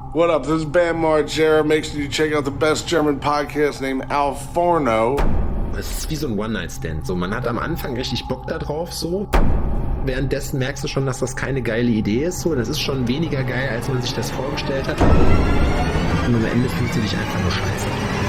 What up? This is Bam Margera. Make sure you check out the best German podcast named Al Forno. Es ist wie so ein One-Night-Stand. So, man hat am Anfang richtig Bock da drauf, so. Währenddessen merkst du schon, dass das keine geile Idee ist. So, das ist schon weniger geil, als man sich das vorgestellt hat. Und am Ende fühlst du dich einfach nur scheiße.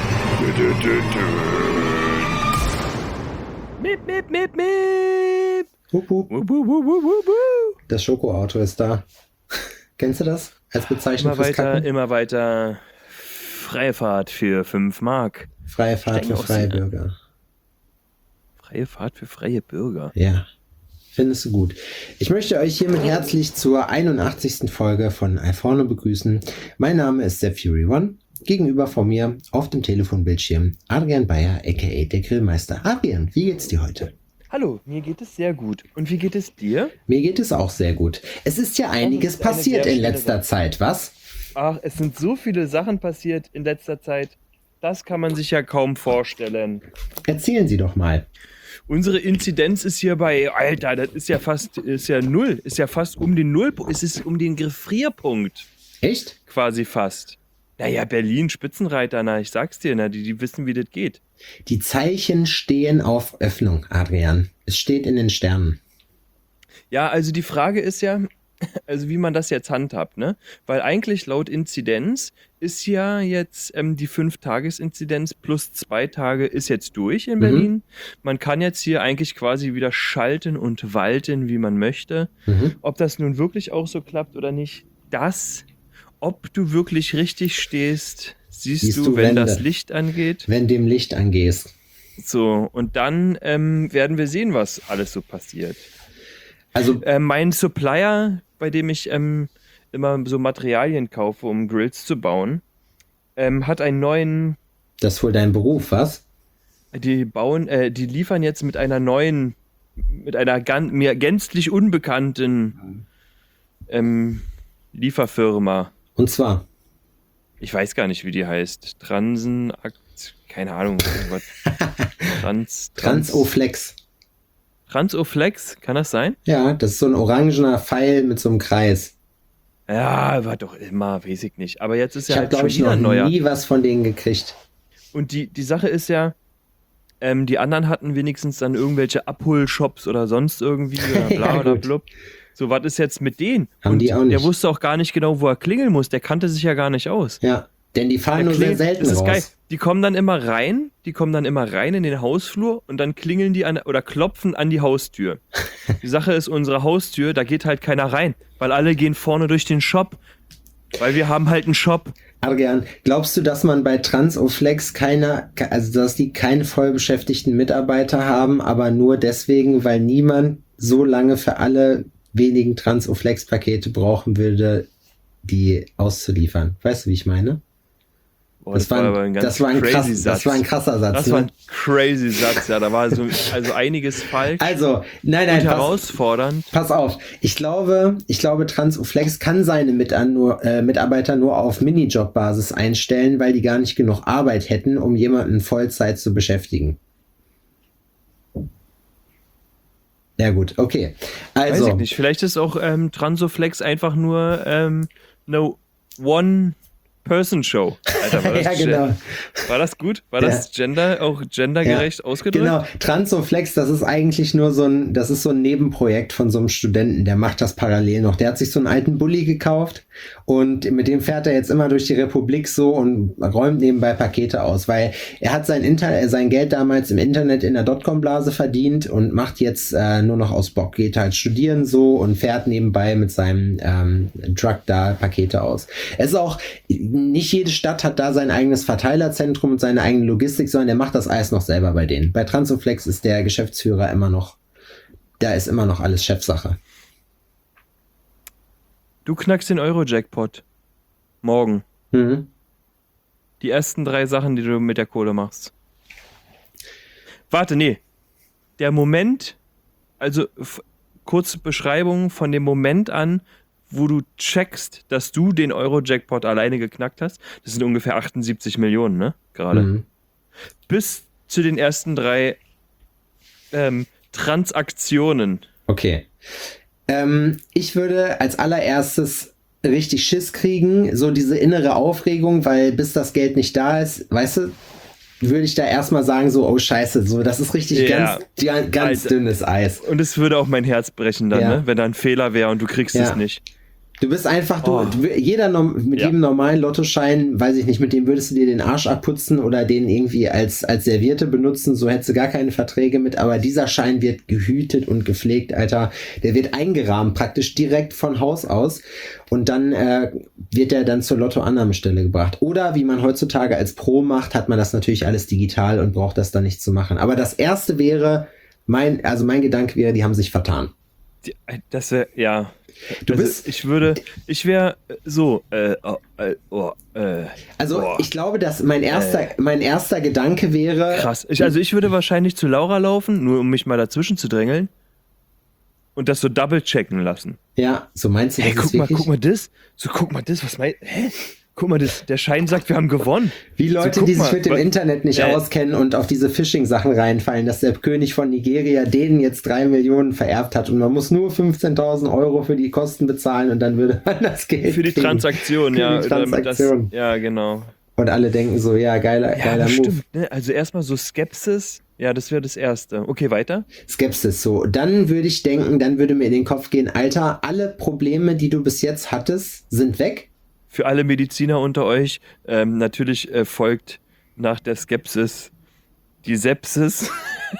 Miep, miep, miep, miep. Hup, hup. Wup, wup, wup, wup, wup, wup. Das Schokoauto ist da. Kennst du das? Als Bezeichnung fürs Kacken? Immer weiter. Freie Fahrt für 5 Mark. Freie Fahrt für freie Bürger. Freie Fahrt für freie Bürger. Ja, findest du gut. Ich möchte euch hiermit herzlich zur 81. Folge von iPhone begrüßen. Mein Name ist der Fury One. Gegenüber von mir auf dem Telefonbildschirm Adrian Bayer, a.k.a. der Grillmeister. Adrian, wie geht's dir heute? Hallo, mir geht es sehr gut. Und wie geht es dir? Mir geht es auch sehr gut. Es ist ja einiges passiert in letzter Zeit, was? Ach, es sind so viele Sachen passiert in letzter Zeit. Das kann man sich ja kaum vorstellen. Erzählen Sie doch mal. Unsere Inzidenz ist hier bei, Alter, das ist ja fast um den Null, es ist um den Gefrierpunkt. Echt? Quasi fast. Naja, Berlin, Spitzenreiter, na, ich sag's dir, na, die wissen, wie das geht. Die Zeichen stehen auf Öffnung, Adrian. Es steht in den Sternen. Ja, also die Frage ist ja, also wie man das jetzt handhabt, ne? Weil eigentlich laut Inzidenz ist ja jetzt die 5-Tages-Inzidenz plus 2 Tage ist jetzt durch in Berlin. Man kann jetzt hier eigentlich quasi wieder schalten und walten, wie man möchte. Ob das nun wirklich auch so klappt oder nicht, ob du wirklich richtig stehst, siehst du, wenn das Licht angeht. Wenn dem Licht angehst. So, und dann werden wir sehen, was alles so passiert. Also mein Supplier, bei dem ich immer so Materialien kaufe, um Grills zu bauen, hat einen neuen... Das ist wohl dein Beruf, was? Die liefern jetzt mit einer neuen, mir gänzlich unbekannten Lieferfirma. Und zwar? Ich weiß gar nicht, wie die heißt. Keine Ahnung. Transoflex. Transoflex, kann das sein? Ja, das ist so ein orangener Pfeil mit so einem Kreis. Ja, war doch immer, weiß ich nicht. Aber jetzt ist ja halt schon wieder ein neuer. Ich habe, glaube ich, noch nie was von denen gekriegt. Und die Sache ist ja, die anderen hatten wenigstens dann irgendwelche Abholshops oder sonst irgendwie oder bla oder blub. So, was ist jetzt mit denen? Haben die auch nicht. Der wusste auch gar nicht genau, wo er klingeln muss. Der kannte sich ja gar nicht aus. Ja, denn die fahren nur sehr selten raus. Das ist geil. Die kommen dann immer rein in den Hausflur und dann klingeln die oder klopfen an die Haustür. Die Sache ist, unsere Haustür, da geht halt keiner rein, weil alle gehen vorne durch den Shop, weil wir haben halt einen Shop. Adrian, glaubst du, dass man bei Transoflex dass die keine vollbeschäftigten Mitarbeiter haben, aber nur deswegen, weil niemand so lange für alle wenigen Transoflex-Pakete brauchen würde, die auszuliefern? Weißt du, wie ich meine? Boah, das war ein krasser Satz. Das war ein krasser Satz. Das war ein crazy Satz, ja. Da war also einiges falsch. Also, nein, und herausfordernd. Pass auf. Ich glaube, Transoflex kann seine Mitarbeiter nur auf Minijob-Basis einstellen, weil die gar nicht genug Arbeit hätten, um jemanden Vollzeit zu beschäftigen. Ja gut, okay. Also, weiß ich nicht. Vielleicht ist auch Transoflex einfach nur eine One-Person-Show. Alter, war das ja, genau. War das gut? War das gendergerecht ausgedrückt? Genau. Transoflex, das ist eigentlich nur so ein Nebenprojekt von so einem Studenten, der macht das parallel noch. Der hat sich so einen alten Bulli gekauft und mit dem fährt er jetzt immer durch die Republik so und räumt nebenbei Pakete aus, weil er hat sein Geld damals im Internet in der Dotcom-Blase verdient und macht jetzt nur noch aus Bock. Geht halt studieren so und fährt nebenbei mit seinem Truck da Pakete aus. Es ist auch, nicht jede Stadt hat da sein eigenes Verteilerzentrum und seine eigene Logistik, sondern der macht das alles noch selber bei denen. Bei Transoflex ist der Geschäftsführer da ist immer noch alles Chefsache. Du knackst den Euro-Jackpot. Morgen. Die ersten 3 Sachen, die du mit der Kohle machst. Warte, nee. Der Moment, also kurze Beschreibung von dem Moment an, wo du checkst, dass du den Euro-Jackpot alleine geknackt hast. Das sind ungefähr 78 Millionen, ne? Gerade. Bis zu den ersten 3 Transaktionen. Okay. Ich würde als allererstes richtig Schiss kriegen, so diese innere Aufregung, weil bis das Geld nicht da ist, weißt du, würde ich da erstmal sagen, so, oh Scheiße, so, das ist richtig ganz Alter. dünnes Eis. Und es würde auch mein Herz brechen dann, ne? Wenn da ein Fehler wäre und du kriegst es nicht. Du bist einfach, jedem normalen Lottoschein, weiß ich nicht, mit dem würdest du dir den Arsch abputzen oder den irgendwie als Serviette benutzen, so hättest du gar keine Verträge mit, aber dieser Schein wird gehütet und gepflegt, Alter. Der wird eingerahmt, praktisch direkt von Haus aus und dann wird der dann zur Lottoannahmestelle gebracht. Oder wie man heutzutage als Pro macht, hat man das natürlich alles digital und braucht das dann nicht zu machen. Aber das erste wäre, mein Gedanke wäre, die haben sich vertan. Das wäre, ja. Ich glaube, dass mein erster Gedanke wäre. Krass. Ich würde wahrscheinlich zu Laura laufen, nur um mich mal dazwischen zu drängeln. Und das so double checken lassen. Ja, so meinst du das? Hey, guck mal das. So, guck mal das, was meinst du? Hä? Guck mal, der Schein sagt, wir haben gewonnen. Wie Leute, so, die sich mit dem Internet nicht auskennen und auf diese Phishing-Sachen reinfallen, dass der König von Nigeria denen jetzt 3 Millionen vererbt hat und man muss nur 15.000 Euro für die Kosten bezahlen und dann würde man das Geld für die kriegen. Transaktion, für die Transaktion. Ja, genau. Und alle denken so, ja, geiler Move. Stimmt, ne? Also erstmal so Skepsis. Ja, das wäre das Erste. Okay, weiter. Skepsis, so. Dann würde ich denken, dann würde mir in den Kopf gehen, Alter, alle Probleme, die du bis jetzt hattest, sind weg. Für alle Mediziner unter euch, natürlich folgt nach der Skepsis die Sepsis.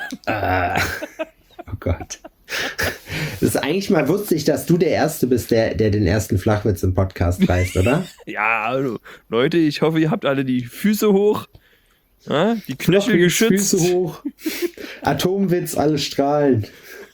Oh Gott. Das ist eigentlich mal, wusste ich, dass du der Erste bist, der den ersten Flachwitz im Podcast reißt, oder? Ja, also, Leute, ich hoffe, ihr habt alle die Füße hoch, ja, die Knöchel geschützt. Füße hoch. Atomwitz, alle strahlen.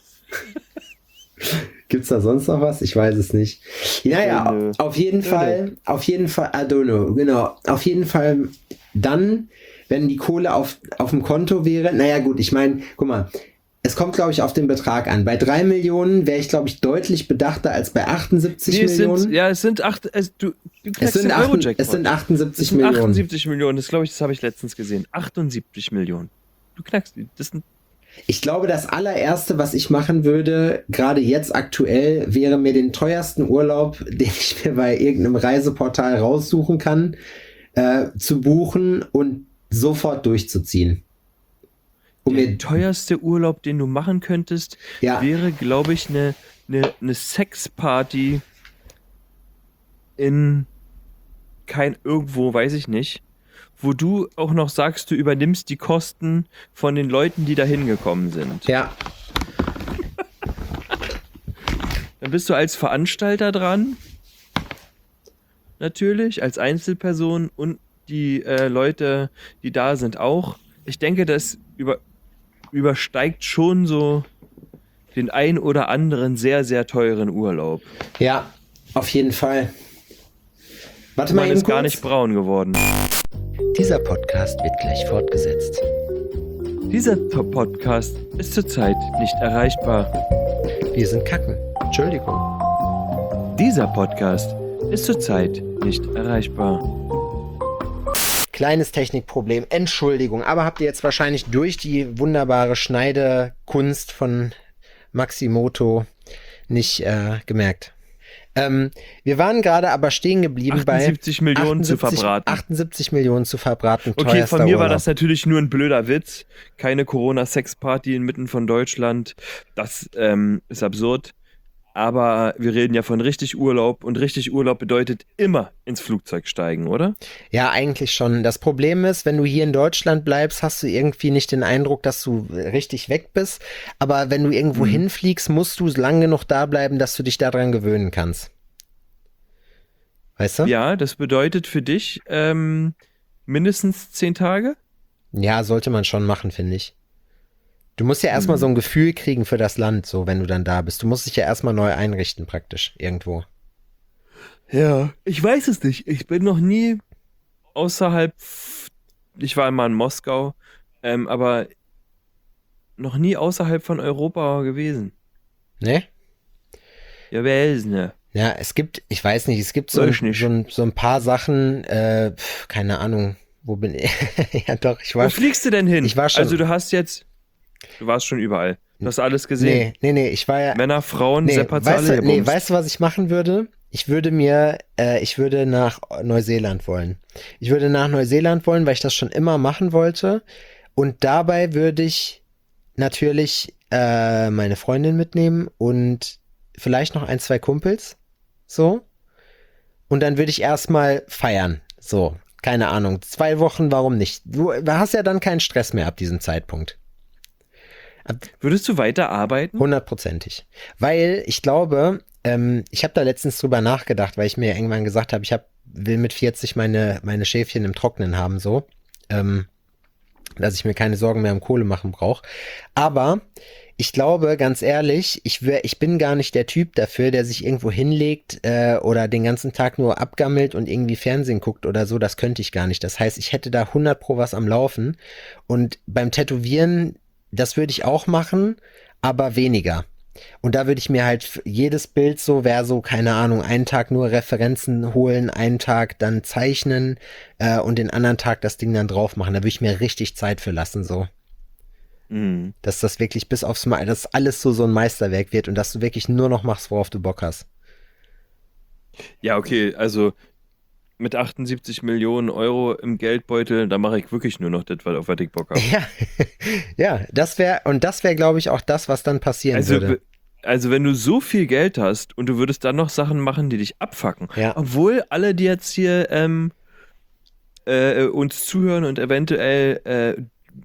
Gibt's da sonst noch was? Ich weiß es nicht. Naja, auf jeden Fall, Adorno, genau. Auf jeden Fall dann, wenn die Kohle auf dem Konto wäre, naja gut, ich meine, guck mal, es kommt, glaube ich, auf den Betrag an. Bei 3 Millionen wäre ich, glaube ich, deutlich bedachter als bei 78 Millionen. Es sind 78 Millionen. 78 Millionen, das glaube ich, das habe ich letztens gesehen. 78 Millionen. Du knackst die. Ich glaube, das allererste, was ich machen würde, gerade jetzt aktuell, wäre mir den teuersten Urlaub, den ich mir bei irgendeinem Reiseportal raussuchen kann, zu buchen und sofort durchzuziehen. Der teuerste Urlaub, den du machen könntest, wäre, glaube ich, eine Sexparty in irgendwo, weiß ich nicht, wo du auch noch sagst, du übernimmst die Kosten von den Leuten, die da hingekommen sind. Ja. Dann bist du als Veranstalter dran, natürlich, als Einzelperson und die Leute, die da sind, auch. Ich denke, das übersteigt schon so den ein oder anderen sehr, sehr teuren Urlaub. Ja, auf jeden Fall. Warte mal, man ist gar nicht braun geworden. Dieser Podcast wird gleich fortgesetzt. Dieser Podcast ist zurzeit nicht erreichbar. Wir sind Kacken. Entschuldigung. Dieser Podcast ist zurzeit nicht erreichbar. Kleines Technikproblem, Entschuldigung, aber habt ihr jetzt wahrscheinlich durch die wunderbare Schneidekunst von Maximoto nicht gemerkt. Wir waren gerade aber stehen geblieben 78 Millionen zu verbraten. 78 Millionen zu verbraten. Okay, von mir war das natürlich nur ein blöder Witz. Keine Corona-Sex-Party inmitten von Deutschland. Das ist absurd. Aber wir reden ja von richtig Urlaub und richtig Urlaub bedeutet immer ins Flugzeug steigen, oder? Ja, eigentlich schon. Das Problem ist, wenn du hier in Deutschland bleibst, hast du irgendwie nicht den Eindruck, dass du richtig weg bist. Aber wenn du irgendwo hinfliegst, musst du lang genug da bleiben, dass du dich daran gewöhnen kannst. Weißt du? Ja, das bedeutet für dich mindestens 10 Tage? Ja, sollte man schon machen, finde ich. Du musst ja erstmal so ein Gefühl kriegen für das Land, so wenn du dann da bist. Du musst dich ja erstmal neu einrichten, praktisch, irgendwo. Ja, ich weiß es nicht. Ich bin noch nie außerhalb, ich war mal in Moskau, aber noch nie außerhalb von Europa gewesen. Ne? Ja, wer ist ne? Ja, ich weiß nicht, es gibt so ein paar Sachen, keine Ahnung, wo bin ich? Ja doch, ich war. Wo fliegst du denn hin? Ich war schon. Also du warst schon überall. Du hast alles gesehen. Nee, ich war ja. Männer, Frauen, Seppazale. Weißt du, was ich machen würde? Ich würde nach Neuseeland wollen. Ich würde nach Neuseeland wollen, weil ich das schon immer machen wollte. Und dabei würde ich natürlich meine Freundin mitnehmen und vielleicht noch ein, zwei Kumpels. So. Und dann würde ich erstmal feiern. So. Keine Ahnung. 2 Wochen, warum nicht? Du hast ja dann keinen Stress mehr ab diesem Zeitpunkt. Würdest du weiter arbeiten? 100%ig. Weil ich glaube, ich habe da letztens drüber nachgedacht, weil ich mir irgendwann gesagt habe, will mit 40 meine Schäfchen im Trocknen haben, so. Dass ich mir keine Sorgen mehr um Kohle machen brauche. Aber ich glaube, ganz ehrlich, ich bin gar nicht der Typ dafür, der sich irgendwo hinlegt oder den ganzen Tag nur abgammelt und irgendwie Fernsehen guckt oder so. Das könnte ich gar nicht. Das heißt, ich hätte da 100 pro was am Laufen. Und beim Tätowieren, das würde ich auch machen, aber weniger. Und da würde ich mir halt jedes Bild so, wäre so, keine Ahnung, einen Tag nur Referenzen holen, einen Tag dann zeichnen und den anderen Tag das Ding dann drauf machen. Da würde ich mir richtig Zeit für lassen, so. Mhm. Dass das wirklich bis aufs Mal, dass alles so ein Meisterwerk wird und dass du wirklich nur noch machst, worauf du Bock hast. Ja, okay, also mit 78 Millionen Euro im Geldbeutel, da mache ich wirklich nur noch das, auf was ich Bock habe. Ja, ja, das wäre, glaube ich, auch das, was dann passieren würde. Also wenn du so viel Geld hast und du würdest dann noch Sachen machen, die dich abfacken, Ja. obwohl alle, die jetzt hier uns zuhören und eventuell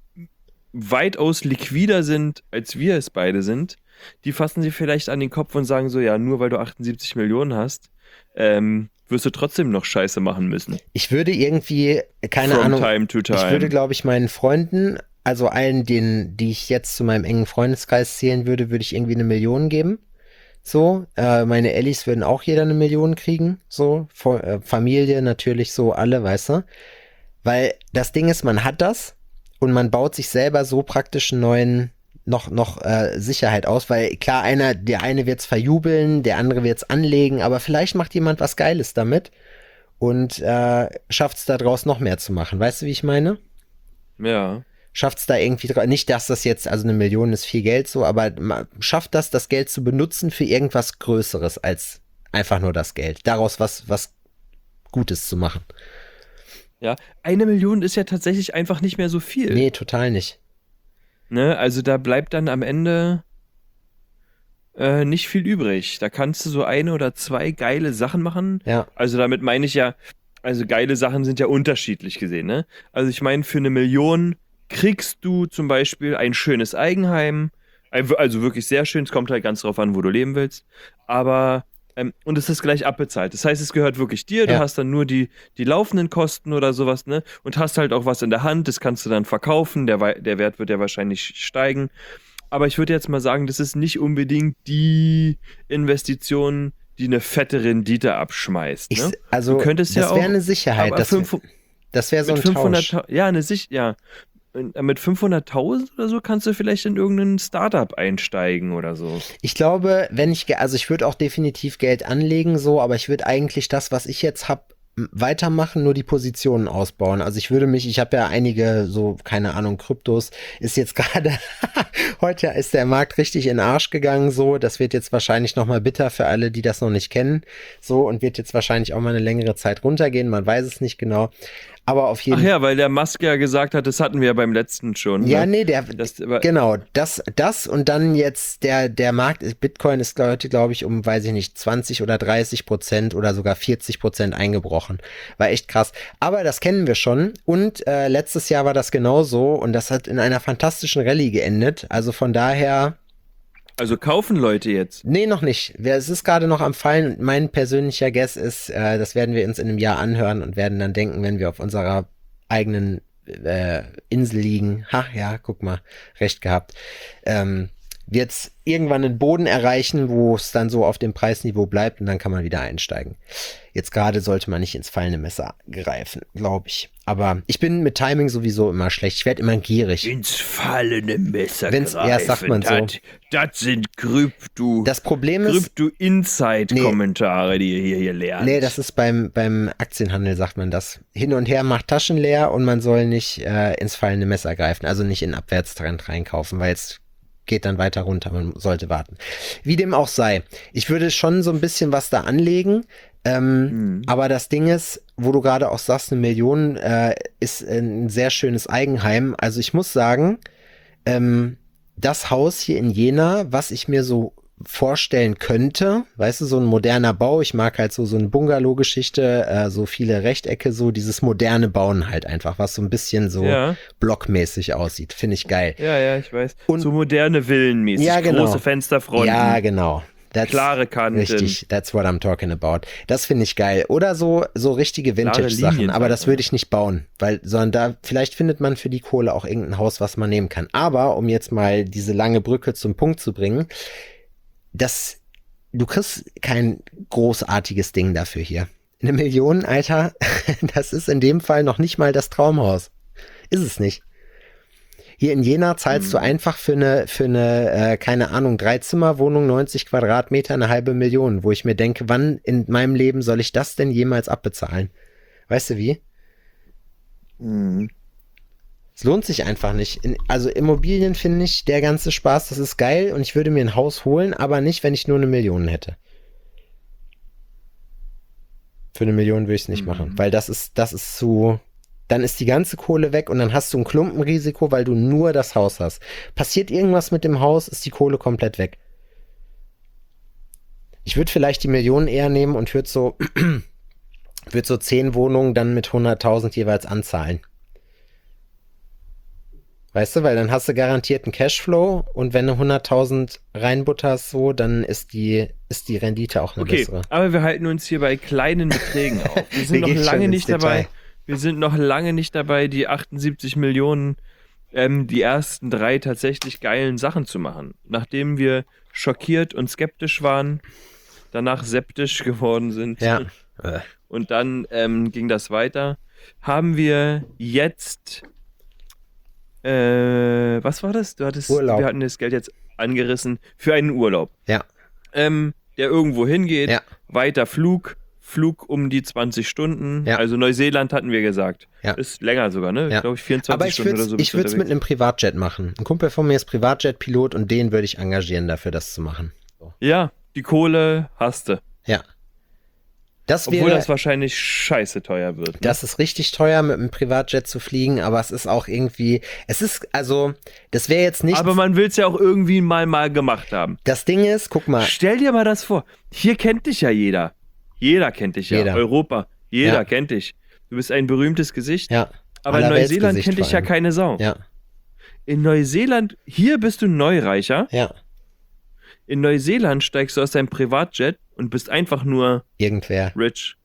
weitaus liquider sind, als wir es beide sind, die fassen sich vielleicht an den Kopf und sagen so, ja, nur weil du 78 Millionen hast, wirst du trotzdem noch Scheiße machen müssen. Ich würde irgendwie, keine From Ahnung, time to time. ich würde, glaube ich, meinen Freunden, also allen, die ich jetzt zu meinem engen Freundeskreis zählen würde, würde ich irgendwie 1 Million geben. So, meine Ellis würden auch jeder 1 Million kriegen. So, Familie natürlich so, alle, weißt du. Weil das Ding ist, man hat das und man baut sich selber so praktisch einen neuen noch Sicherheit aus, weil klar, der eine wird's verjubeln, der andere wird's anlegen, aber vielleicht macht jemand was Geiles damit und schafft's da draus noch mehr zu machen. Weißt du, wie ich meine? Ja. Schafft's da irgendwie, nicht, dass das jetzt, also 1 Million ist viel Geld so, aber schafft das Geld zu benutzen für irgendwas Größeres als einfach nur das Geld. Daraus was Gutes zu machen. Ja, 1 Million ist ja tatsächlich einfach nicht mehr so viel. Nee, total nicht. Ne? Also da bleibt dann am Ende nicht viel übrig. Da kannst du so 1 oder 2 geile Sachen machen. Ja. Also damit meine ich ja, also geile Sachen sind ja unterschiedlich gesehen, ne? Also ich meine, für 1 Million kriegst du zum Beispiel ein schönes Eigenheim, also wirklich sehr schön, es kommt halt ganz drauf an, wo du leben willst, aber und es ist gleich abbezahlt. Das heißt, es gehört wirklich dir, du Ja. hast dann nur die laufenden Kosten oder sowas, ne? Und hast halt auch was in der Hand, das kannst du dann verkaufen, der Wert wird ja wahrscheinlich steigen. Aber ich würde jetzt mal sagen, das ist nicht unbedingt die Investition, die eine fette Rendite abschmeißt. Ne? Also, du könntest das ja wäre auch, eine Sicherheit. aber Das wäre so ein mit 500, Tausch. ja, ja. Mit 500.000 oder so kannst du vielleicht in irgendein Startup einsteigen oder so. Ich glaube, also ich würde auch definitiv Geld anlegen, so, aber ich würde eigentlich das, was ich jetzt habe, weitermachen, nur die Positionen ausbauen. Also ich habe ja einige, so, keine Ahnung, Kryptos, ist jetzt gerade, heute ist der Markt richtig in den Arsch gegangen, so, das wird jetzt wahrscheinlich nochmal bitter für alle, die das noch nicht kennen, so, und wird jetzt wahrscheinlich auch mal eine längere Zeit runtergehen, man weiß es nicht genau. Aber auf jeden Ach ja, weil der Musk ja gesagt hat, das hatten wir ja beim letzten schon. Ja, ne? nee, genau, das und dann jetzt der Markt, Bitcoin ist heute, glaube ich, um, weiß ich nicht, 20 oder 30% oder sogar 40% eingebrochen. War echt krass. Aber das kennen wir schon und letztes Jahr war das genauso und das hat in einer fantastischen Rallye geendet. Also von daher. Also kaufen Leute jetzt? Nee, noch nicht. Es ist gerade noch am Fallen und mein persönlicher Guess ist, das werden wir uns in einem Jahr anhören und werden dann denken, wenn wir auf unserer eigenen Insel liegen, ja, guck mal, recht gehabt, wird es irgendwann einen Boden erreichen, wo es dann so auf dem Preisniveau bleibt und dann kann man wieder einsteigen. Jetzt gerade sollte man nicht ins fallende Messer greifen, glaube ich. Aber ich bin mit Timing sowieso immer schlecht. Ich werde immer gierig. Ins fallende Messer Wenn's, greifen. ja, sagt man so. Das sind Das Problem ist, Krypto-Inside-Kommentare, die ihr hier lernt. nee, das ist beim Aktienhandel, sagt man das. Hin und her macht Taschen leer und man soll nicht ins fallende Messer greifen, also nicht in Abwärtstrend reinkaufen, weil jetzt geht dann weiter runter, man sollte warten. Wie dem auch sei, ich würde schon so ein bisschen was da anlegen, aber das Ding ist, wo du gerade auch sagst, 1 Million ist ein sehr schönes Eigenheim. Also ich muss sagen, das Haus hier in Jena, was ich mir so vorstellen könnte, weißt du, so ein moderner Bau, ich mag halt so eine Bungalow-Geschichte, so viele Rechtecke, so dieses moderne Bauen halt einfach, was so ein bisschen so blockmäßig aussieht, finde ich geil. Ja, ich weiß. Und so moderne Villenmäßig, ja, genau. große Fensterfronten. Ja, genau. Klare Kanten. Richtig, that's what I'm talking about. Das finde ich geil. Oder so richtige Vintage-Sachen, aber das würde ich nicht bauen, sondern da, vielleicht findet man für die Kohle auch irgendein Haus, was man nehmen kann. Aber, um jetzt mal diese lange Brücke zum Punkt zu bringen, du kriegst kein großartiges Ding dafür hier. 1 Million, Alter, das ist in dem Fall noch nicht mal das Traumhaus. Ist es nicht. Hier in Jena zahlst du einfach für eine keine Ahnung, 3-Zimmer-Wohnung, 90 Quadratmeter, 500.000, wo ich mir denke, wann in meinem Leben soll ich das denn jemals abbezahlen? Weißt du wie? Es lohnt sich einfach nicht. Also Immobilien finde ich, der ganze Spaß, das ist geil und ich würde mir ein Haus holen, aber nicht, wenn ich nur 1 Million hätte. Für 1 Million würde ich es nicht machen, weil das ist zu... Dann ist die ganze Kohle weg und dann hast du ein Klumpenrisiko, weil du nur das Haus hast. Passiert irgendwas mit dem Haus, ist die Kohle komplett weg. Ich würde vielleicht die Millionen eher nehmen und würde so 10 Wohnungen dann mit 100.000 jeweils anzahlen. Weißt du, weil dann hast du garantiert einen Cashflow und wenn du 100.000 reinbutterst so, dann ist die Rendite auch eine bessere. Aber wir halten uns hier bei kleinen Beträgen auf. Wir sind noch lange nicht dabei. Wir sind noch lange nicht dabei, die 78 Millionen, die ersten 3 tatsächlich geilen Sachen zu machen. Nachdem wir schockiert und skeptisch waren, danach septisch geworden sind. Ja. Und dann ging das weiter. Haben wir jetzt, was war das? Urlaub. Wir hatten das Geld jetzt angerissen für einen Urlaub. Ja. Der irgendwo hingeht, Ja. weiter Flug um die 20 Stunden. Ja. Also Neuseeland hatten wir gesagt. Ja. Ist länger sogar, ne? Ja. Glaube ich 24 Aber Stunden oder so. ich würde es mit einem Privatjet machen. Ein Kumpel von mir ist Privatjet-Pilot und den würde ich engagieren dafür, das zu machen. So. Ja, die Kohle hast du. Ja. Obwohl das wahrscheinlich scheiße teuer wird. Ne? Das ist richtig teuer, mit einem Privatjet zu fliegen, aber es ist auch irgendwie, das wäre jetzt nicht... Aber man will es ja auch irgendwie mal gemacht haben. Das Ding ist, guck mal. Stell dir mal das vor. Hier kennt dich ja jeder. Jeder kennt dich ja. Jeder. Europa. Jeder kennt dich. Du bist ein berühmtes Gesicht. Ja. Aber in Neuseeland kennt dich ja keine Sau. Ja. In Neuseeland, hier bist du Neureicher. Ja. In Neuseeland steigst du aus deinem Privatjet und bist einfach nur irgendwer. Rich.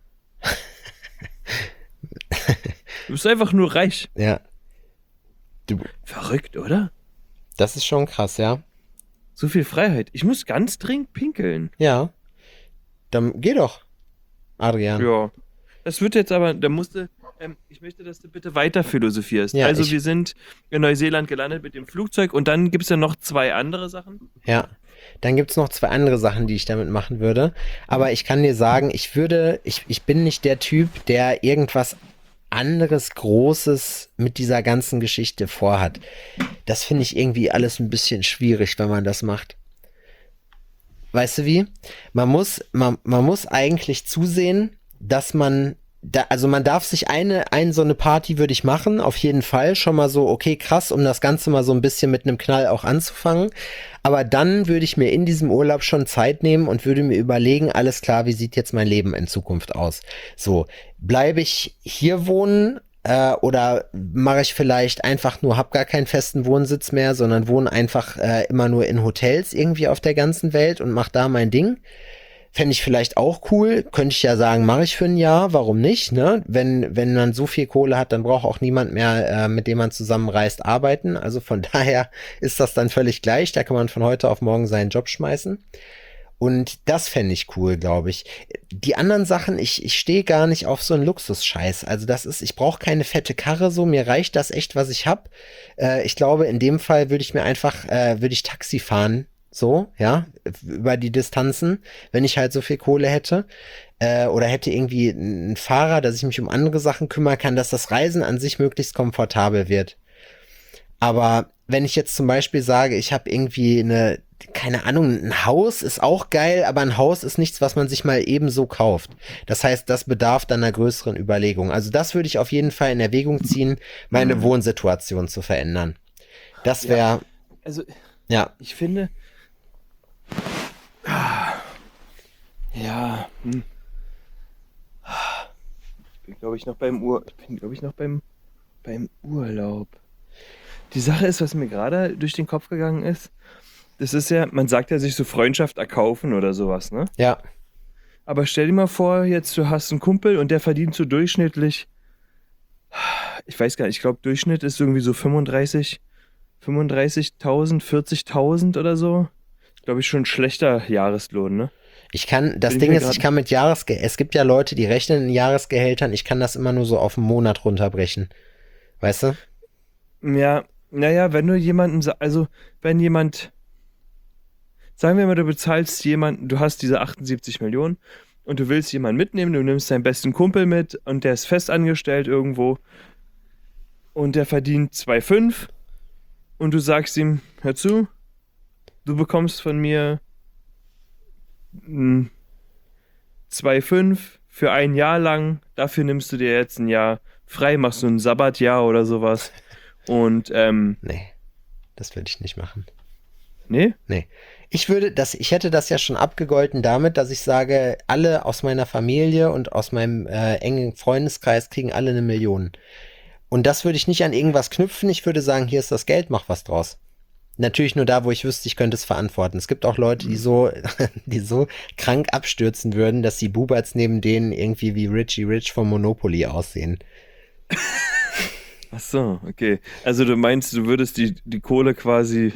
Du bist einfach nur reich. Ja. Verrückt, oder? Das ist schon krass, ja. So viel Freiheit. Ich muss ganz dringend pinkeln. Ja. Dann geh doch, Adrian. Ja. Das wird jetzt aber, ich möchte, dass du bitte weiter philosophierst. Ja, also wir sind in Neuseeland gelandet mit dem Flugzeug und dann gibt es ja noch 2 andere Sachen. Ja, dann gibt es noch 2 andere Sachen, die ich damit machen würde. Aber ich kann dir sagen, ich bin nicht der Typ, der irgendwas anderes Großes mit dieser ganzen Geschichte vorhat. Das finde ich irgendwie alles ein bisschen schwierig, wenn man das macht. Weißt du wie? Man muss eigentlich zusehen, dass man darf sich so eine Party würde ich machen, auf jeden Fall. Schon mal so, okay, krass, um das Ganze mal so ein bisschen mit einem Knall auch anzufangen. Aber dann würde ich mir in diesem Urlaub schon Zeit nehmen und würde mir überlegen, alles klar, wie sieht jetzt mein Leben in Zukunft aus? So, bleibe ich hier wohnen oder mache ich vielleicht einfach nur, hab gar keinen festen Wohnsitz mehr, sondern wohne einfach immer nur in Hotels irgendwie auf der ganzen Welt und mach da mein Ding? Fände ich vielleicht auch cool. Könnte ich ja sagen, mache ich für ein Jahr, warum nicht? Ne? Wenn man so viel Kohle hat, dann braucht auch niemand mehr, mit dem man zusammenreist, arbeiten. Also von daher ist das dann völlig gleich. Da kann man von heute auf morgen seinen Job schmeißen. Und das fände ich cool, glaube ich. Die anderen Sachen, ich stehe gar nicht auf so einen Luxusscheiß. Also ich brauche keine fette Karre so. Mir reicht das echt, was ich habe. Ich glaube, in dem Fall würde ich Taxi fahren. So, ja, über die Distanzen, wenn ich halt so viel Kohle hätte. Oder hätte irgendwie einen Fahrer, dass ich mich um andere Sachen kümmern kann, dass das Reisen an sich möglichst komfortabel wird. Aber wenn ich jetzt zum Beispiel sage, ich habe irgendwie keine Ahnung, ein Haus ist auch geil, aber ein Haus ist nichts, was man sich mal ebenso kauft. Das heißt, das bedarf dann einer größeren Überlegung. Also das würde ich auf jeden Fall in Erwägung ziehen, meine Wohnsituation zu verändern. Das wäre, Also, ja. ich finde. Ja. Ich bin, glaube ich, noch beim Urlaub. Die Sache ist, was mir gerade durch den Kopf gegangen ist, das ist ja, man sagt ja sich so Freundschaft erkaufen oder sowas, ne? Ja, Aber stell dir mal vor, jetzt du hast einen Kumpel und der verdient so durchschnittlich, ich weiß gar nicht, ich glaube Durchschnitt ist irgendwie so 35.000, 40.000 oder so. Glaube ich schon ein schlechter Jahreslohn, ne? das Bin ich Ding mir ist, ich kann mit es gibt ja Leute, die rechnen in Jahresgehältern, ich kann das immer nur so auf einen Monat runterbrechen. Weißt du? Ja, naja, wenn du wenn jemand, sagen wir mal, du bezahlst jemanden, du hast diese 78 Millionen und du willst jemanden mitnehmen, du nimmst deinen besten Kumpel mit und der ist festangestellt irgendwo und der verdient 2,5 und du sagst ihm, hör zu, du bekommst von mir 2,5 für ein Jahr lang, dafür nimmst du dir jetzt ein Jahr frei, machst du ein Sabbatjahr oder sowas und, Nee, das würde ich nicht machen. nee? Nee. Ich hätte das ja schon abgegolten damit, dass ich sage, alle aus meiner Familie und aus meinem engen Freundeskreis kriegen alle 1 Million. Und das würde ich nicht an irgendwas knüpfen. Ich würde sagen, hier ist das Geld, mach was draus. Natürlich nur da, wo ich wüsste, ich könnte es verantworten. Es gibt auch Leute, die so krank abstürzen würden, dass die Buberts neben denen irgendwie wie Richie Rich vom Monopoly aussehen. Ach so, okay. Also du meinst, du würdest die Kohle quasi,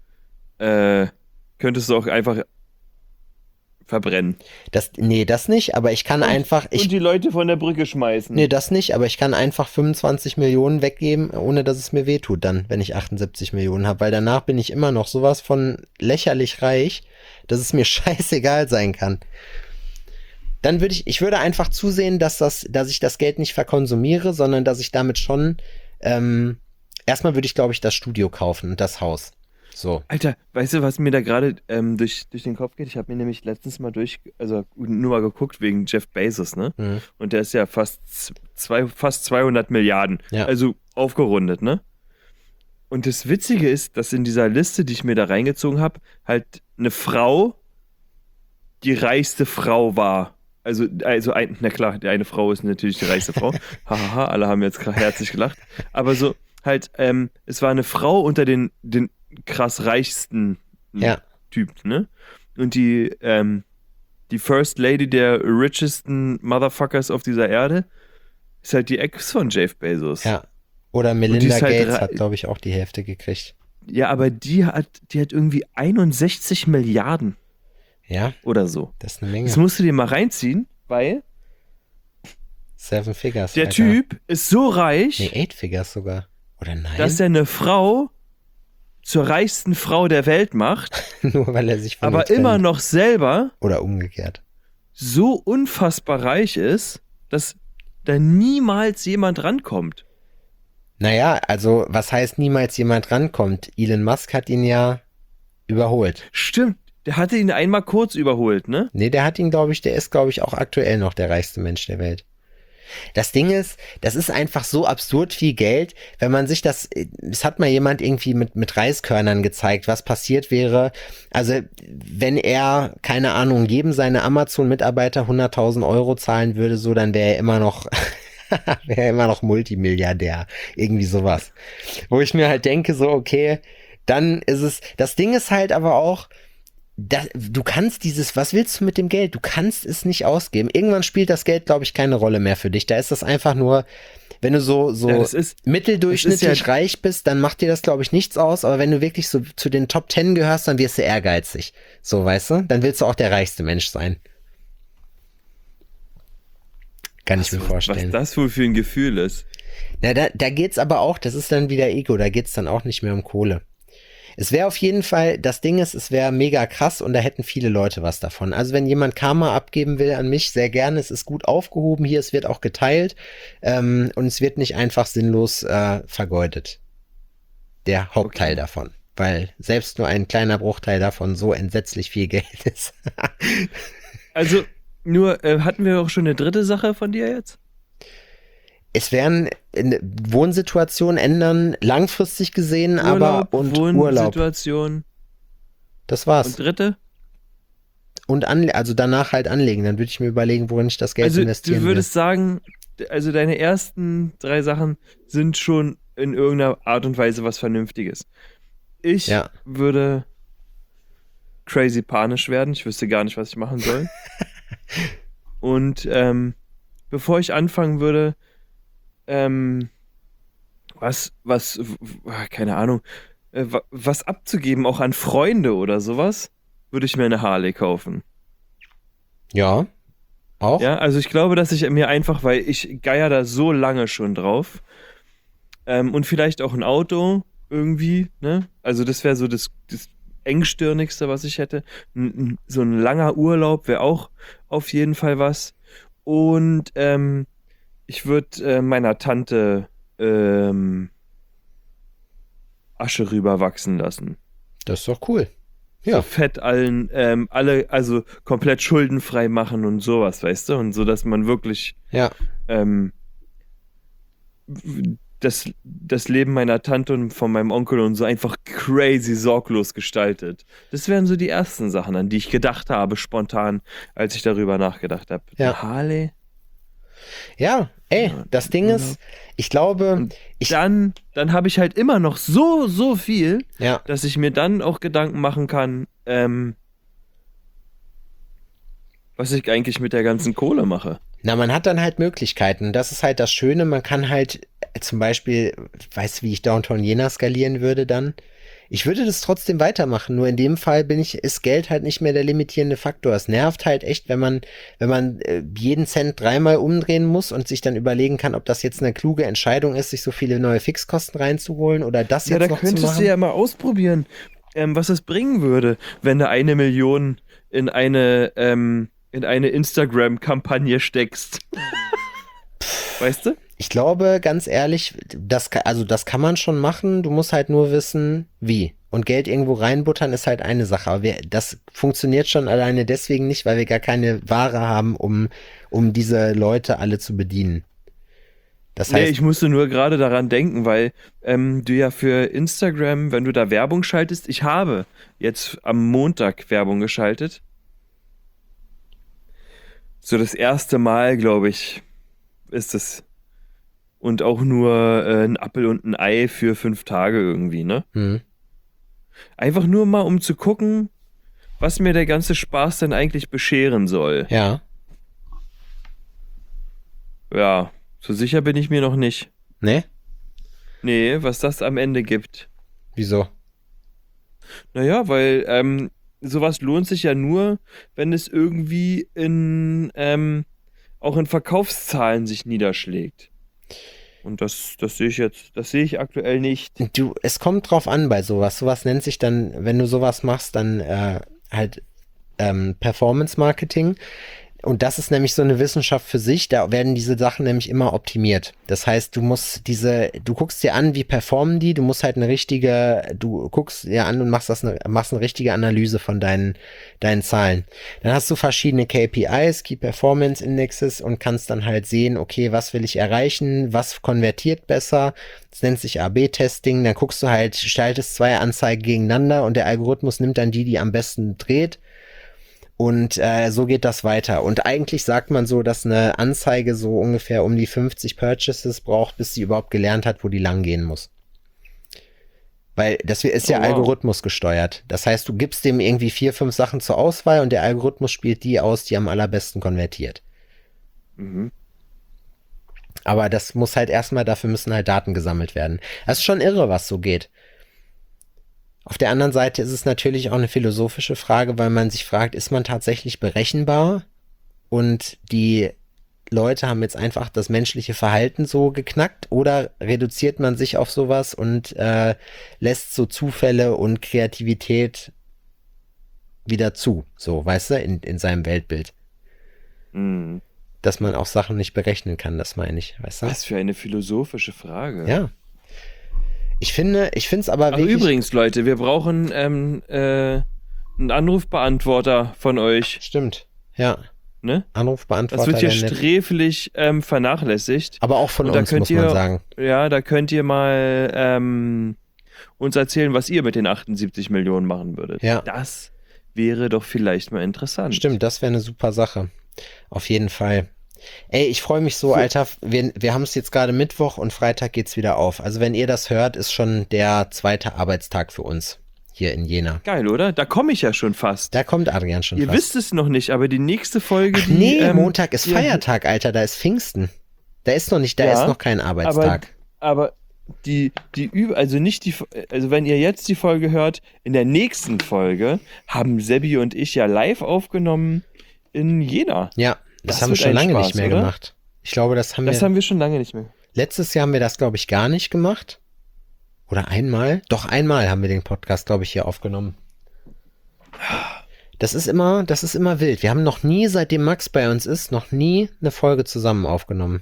könntest du auch einfach verbrennen. Nee, das nicht, aber ich kann einfach, Und die Leute von der Brücke schmeißen. nee, das nicht, aber ich kann einfach 25 Millionen weggeben, ohne dass es mir wehtut dann, wenn ich 78 Millionen habe, weil danach bin ich immer noch sowas von lächerlich reich, dass es mir scheißegal sein kann. Dann ich würde einfach zusehen, dass ich das Geld nicht verkonsumiere, sondern dass ich damit schon, erstmal würde ich, glaube ich, das Studio kaufen und das Haus. So. Alter, weißt du, was mir da gerade durch den Kopf geht? Ich habe mir nämlich letztens mal nur mal geguckt wegen Jeff Bezos, ne? Mhm. Und der ist ja fast 200 Milliarden. Ja. Also aufgerundet, ne? Und das Witzige ist, dass in dieser Liste, die ich mir da reingezogen habe, halt eine Frau die reichste Frau war. Na klar, die eine Frau ist natürlich die reichste Frau. Hahaha, alle haben jetzt herzlich gelacht. Aber so, halt, es war eine Frau unter den krass reichsten Ja. Typ, ne? Und die First Lady der richesten Motherfuckers auf dieser Erde ist halt die Ex von Jeff Bezos. Ja. Oder die Melinda ist halt Gates hat, glaube ich, auch die Hälfte gekriegt. Ja, aber die hat irgendwie 61 Milliarden Ja, oder so. das ist eine Menge. Das musst du dir mal reinziehen, weil 7 Figures. der Alter. Typ ist so reich, Nee, 8 Figures sogar. Oder nein? dass er eine Frau zur reichsten Frau der Welt macht, Nur weil er sich von aber ihr trennt. immer noch selber Oder umgekehrt. so unfassbar reich ist, dass da niemals jemand rankommt. Naja, also was heißt niemals jemand rankommt? Elon Musk hat ihn ja überholt. Stimmt, der hatte ihn einmal kurz überholt, ne? Nee, der ist, glaube ich, auch aktuell noch der reichste Mensch der Welt. Das Ding ist, das ist einfach so absurd viel Geld, wenn man sich es hat mal jemand irgendwie mit Reiskörnern gezeigt, was passiert wäre, also wenn er, keine Ahnung, jedem seine Amazon-Mitarbeiter 100.000 Euro zahlen würde, so, dann wäre er immer noch Multimilliardär, irgendwie sowas. Wo ich mir halt denke, so, okay, dann ist es, das Ding ist halt aber auch, du kannst was willst du mit dem Geld? Du kannst es nicht ausgeben. Irgendwann spielt das Geld, glaube ich, keine Rolle mehr für dich. Da ist das einfach nur, wenn du so Ja, mitteldurchschnittlich reich bist, dann macht dir das, glaube ich, nichts aus. Aber wenn du wirklich so zu den Top 10 gehörst, dann wirst du ehrgeizig. So, weißt du? Dann willst du auch der reichste Mensch sein. Kann ich mir vorstellen. Was das wohl für ein Gefühl ist. Na, da geht's aber auch, das ist dann wieder Ego, da geht's dann auch nicht mehr um Kohle. Es wäre auf jeden Fall, das Ding ist, es wäre mega krass und da hätten viele Leute was davon. Also wenn jemand Karma abgeben will an mich, sehr gerne, es ist gut aufgehoben hier, es wird auch geteilt und es wird nicht einfach sinnlos vergeudet. der Hauptteil davon. Weil selbst nur ein kleiner Bruchteil davon so entsetzlich viel Geld ist. Also, nur, hatten wir auch schon eine dritte Sache von dir jetzt? Es werden Wohnsituationen ändern, langfristig gesehen, aber und Urlaub. Wohnsituation. Das war's. Und dritte? Und also danach halt anlegen. Dann würde ich mir überlegen, worin ich das Geld Also investieren du würdest sagen, also deine ersten 3 Sachen sind schon in irgendeiner Art und Weise was Vernünftiges. Ich würde crazy panisch werden. Ich wüsste gar nicht, was ich machen soll. Und bevor ich anfangen würde, keine Ahnung, was abzugeben, auch an Freunde oder sowas, würde ich mir eine Harley kaufen. Ja, auch. Ja, also ich glaube, dass ich mir einfach, weil ich geier da so lange schon drauf, und vielleicht auch ein Auto irgendwie, ne? Also das wäre so das engstirnigste, was ich hätte. So ein langer Urlaub wäre auch auf jeden Fall was. Und ich würde meiner Tante Asche rüberwachsen lassen. Das ist doch cool. Ja. So fett alle, also komplett schuldenfrei machen und sowas, weißt du? Und so, dass man wirklich das Leben meiner Tante und von meinem Onkel und so einfach crazy sorglos gestaltet. Das wären so die ersten Sachen, an die ich gedacht habe, spontan, als ich darüber nachgedacht habe. Ja. Harley? Ja, das Ding ist, ich glaube, Dann habe ich halt immer noch so viel, ja, dass ich mir dann auch Gedanken machen kann, was ich eigentlich mit der ganzen Kohle mache. na, man hat dann halt Möglichkeiten. Das ist halt das Schöne. Man kann halt zum Beispiel, weißt du, wie ich Downtown Jena skalieren würde dann? Ich würde das trotzdem weitermachen, nur in dem Fall ist Geld halt nicht mehr der limitierende Faktor. Es nervt halt echt, wenn man jeden Cent 3-mal umdrehen muss und sich dann überlegen kann, ob das jetzt eine kluge Entscheidung ist, sich so viele neue Fixkosten reinzuholen oder das jetzt noch zu machen. Ja, da könntest du ja mal ausprobieren, was es bringen würde, wenn du 1 Million in eine Instagram-Kampagne steckst. Weißt du? Ich glaube, ganz ehrlich, das kann man schon machen. Du musst halt nur wissen, wie. Und Geld irgendwo reinbuttern ist halt eine Sache. Aber das funktioniert schon alleine deswegen nicht, weil wir gar keine Ware haben, um diese Leute alle zu bedienen. Das heißt, ich musste nur gerade daran denken, weil du ja für Instagram, wenn du da Werbung schaltest, ich habe jetzt am Montag Werbung geschaltet. So das erste Mal, glaube ich, ist es. Und auch nur ein Apfel und ein Ei für 5 Tage irgendwie, ne? Einfach nur mal, um zu gucken, was mir der ganze Spaß denn eigentlich bescheren soll. Ja. Ja, so sicher bin ich mir noch nicht. Ne? Nee, was das am Ende gibt. Wieso? Naja, weil sowas lohnt sich ja nur, wenn es irgendwie auch in Verkaufszahlen sich niederschlägt. Und das sehe ich aktuell nicht. Es kommt drauf an bei sowas. Sowas nennt sich dann, wenn du sowas machst, dann halt Performance Marketing. Und das ist nämlich so eine Wissenschaft für sich, da werden diese Sachen nämlich immer optimiert. Das heißt, du guckst dir an, wie performen die, du guckst dir an und machst eine richtige Analyse von deinen Zahlen. Dann hast du verschiedene KPIs, Key Performance Indexes, und kannst dann halt sehen, okay, was will ich erreichen, was konvertiert besser. Das nennt sich AB-Testing. Dann guckst du halt, schaltest 2 Anzeigen gegeneinander und der Algorithmus nimmt dann die am besten dreht. Und so geht das weiter. Und eigentlich sagt man so, dass eine Anzeige so ungefähr um die 50 Purchases braucht, bis sie überhaupt gelernt hat, wo die lang gehen muss. Weil das ist ja Algorithmus gesteuert. Das heißt, du gibst dem irgendwie 4, 5 Sachen zur Auswahl und der Algorithmus spielt die aus, die am allerbesten konvertiert. Mhm. Aber das muss halt dafür müssen halt Daten gesammelt werden. Das ist schon irre, was so geht. Auf der anderen Seite ist es natürlich auch eine philosophische Frage, weil man sich fragt, ist man tatsächlich berechenbar? Und die Leute haben jetzt einfach das menschliche Verhalten so geknackt, oder reduziert man sich auf sowas und lässt so Zufälle und Kreativität wieder zu, so, weißt du, in seinem Weltbild. Mhm. Dass man auch Sachen nicht berechnen kann, das meine ich, weißt du? Was für eine philosophische Frage. Ja. Ich finde es aber Ach, wirklich... übrigens, Leute, wir brauchen einen Anrufbeantworter von euch. Stimmt, ja. Ne? Anrufbeantworter. Das wird hier wäre nett. sträflich vernachlässigt. Aber auch von Und da uns, könnt muss man ihr- sagen. Ja, da könnt ihr mal uns erzählen, was ihr mit den 78 Millionen machen würdet. Ja. Das wäre doch vielleicht mal interessant. Stimmt, das wäre eine super Sache. Auf jeden Fall. Ey, ich freue mich so, Alter. Wir haben es jetzt gerade Mittwoch und Freitag geht's wieder auf. Also wenn ihr das hört, ist schon der 2. Arbeitstag für uns hier in Jena. Geil, oder? Da komme ich ja schon fast. Da kommt Adrian schon Ihr fast. wisst es noch nicht, aber die nächste Folge, Ach nee, Montag ist ihr- Feiertag, Alter. Da ist Pfingsten. Da ist Ja, noch kein Arbeitstag. Aber also wenn ihr jetzt die Folge hört, in der nächsten Folge haben Sebi und ich ja live aufgenommen in Jena. Ja, das Das haben wir wird schon ein lange Spaß, nicht mehr oder? gemacht. Ich glaube, das haben Das wir... haben wir schon lange nicht mehr. Letztes Jahr haben wir das, glaube ich, gar nicht gemacht. Oder einmal? Doch, einmal haben wir den Podcast, glaube ich, hier aufgenommen. Das ist immer wild. Wir haben noch nie, seitdem Max bei uns ist, noch nie eine Folge zusammen aufgenommen.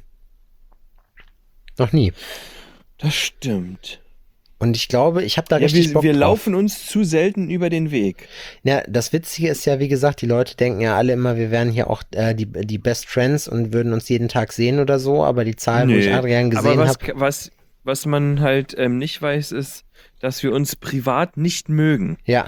Noch nie. Das stimmt. Und ich glaube, ich habe da Ja, richtig Bock wir drauf. laufen uns zu selten über den Weg. Ja, das Witzige ist ja, wie gesagt, die Leute denken ja alle immer, wir wären hier auch die Best Friends und würden uns jeden Tag sehen oder so, aber die Zahl, wo ich Adrian gesehen aber habe, was man halt nicht weiß, ist, dass wir uns privat nicht mögen. ja.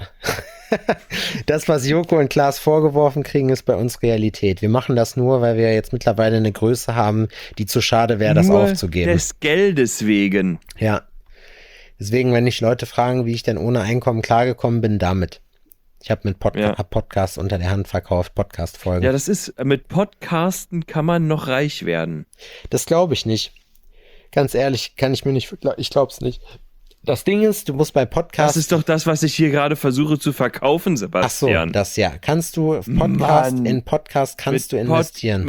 Das, was Joko und Klaas vorgeworfen kriegen, ist bei uns Realität. Wir machen das nur, weil wir jetzt mittlerweile eine Größe haben, die zu schade wäre, das Nur aufzugeben. des Geldes wegen. Ja. Deswegen, wenn mich Leute fragen, wie ich denn ohne Einkommen klargekommen bin, damit. Ich habe hab Podcasts unter der Hand verkauft, Podcast-Folgen. Ja, das ist, mit Podcasten kann man noch reich werden. Das glaube ich nicht. Ganz ehrlich, ich glaube es nicht. Das Ding ist, du musst bei Das Podcasts... ist doch das, was ich hier gerade versuche zu verkaufen, Ach so, Sebastian. das ja. Kannst du Mann. in Podcast kannst du investieren.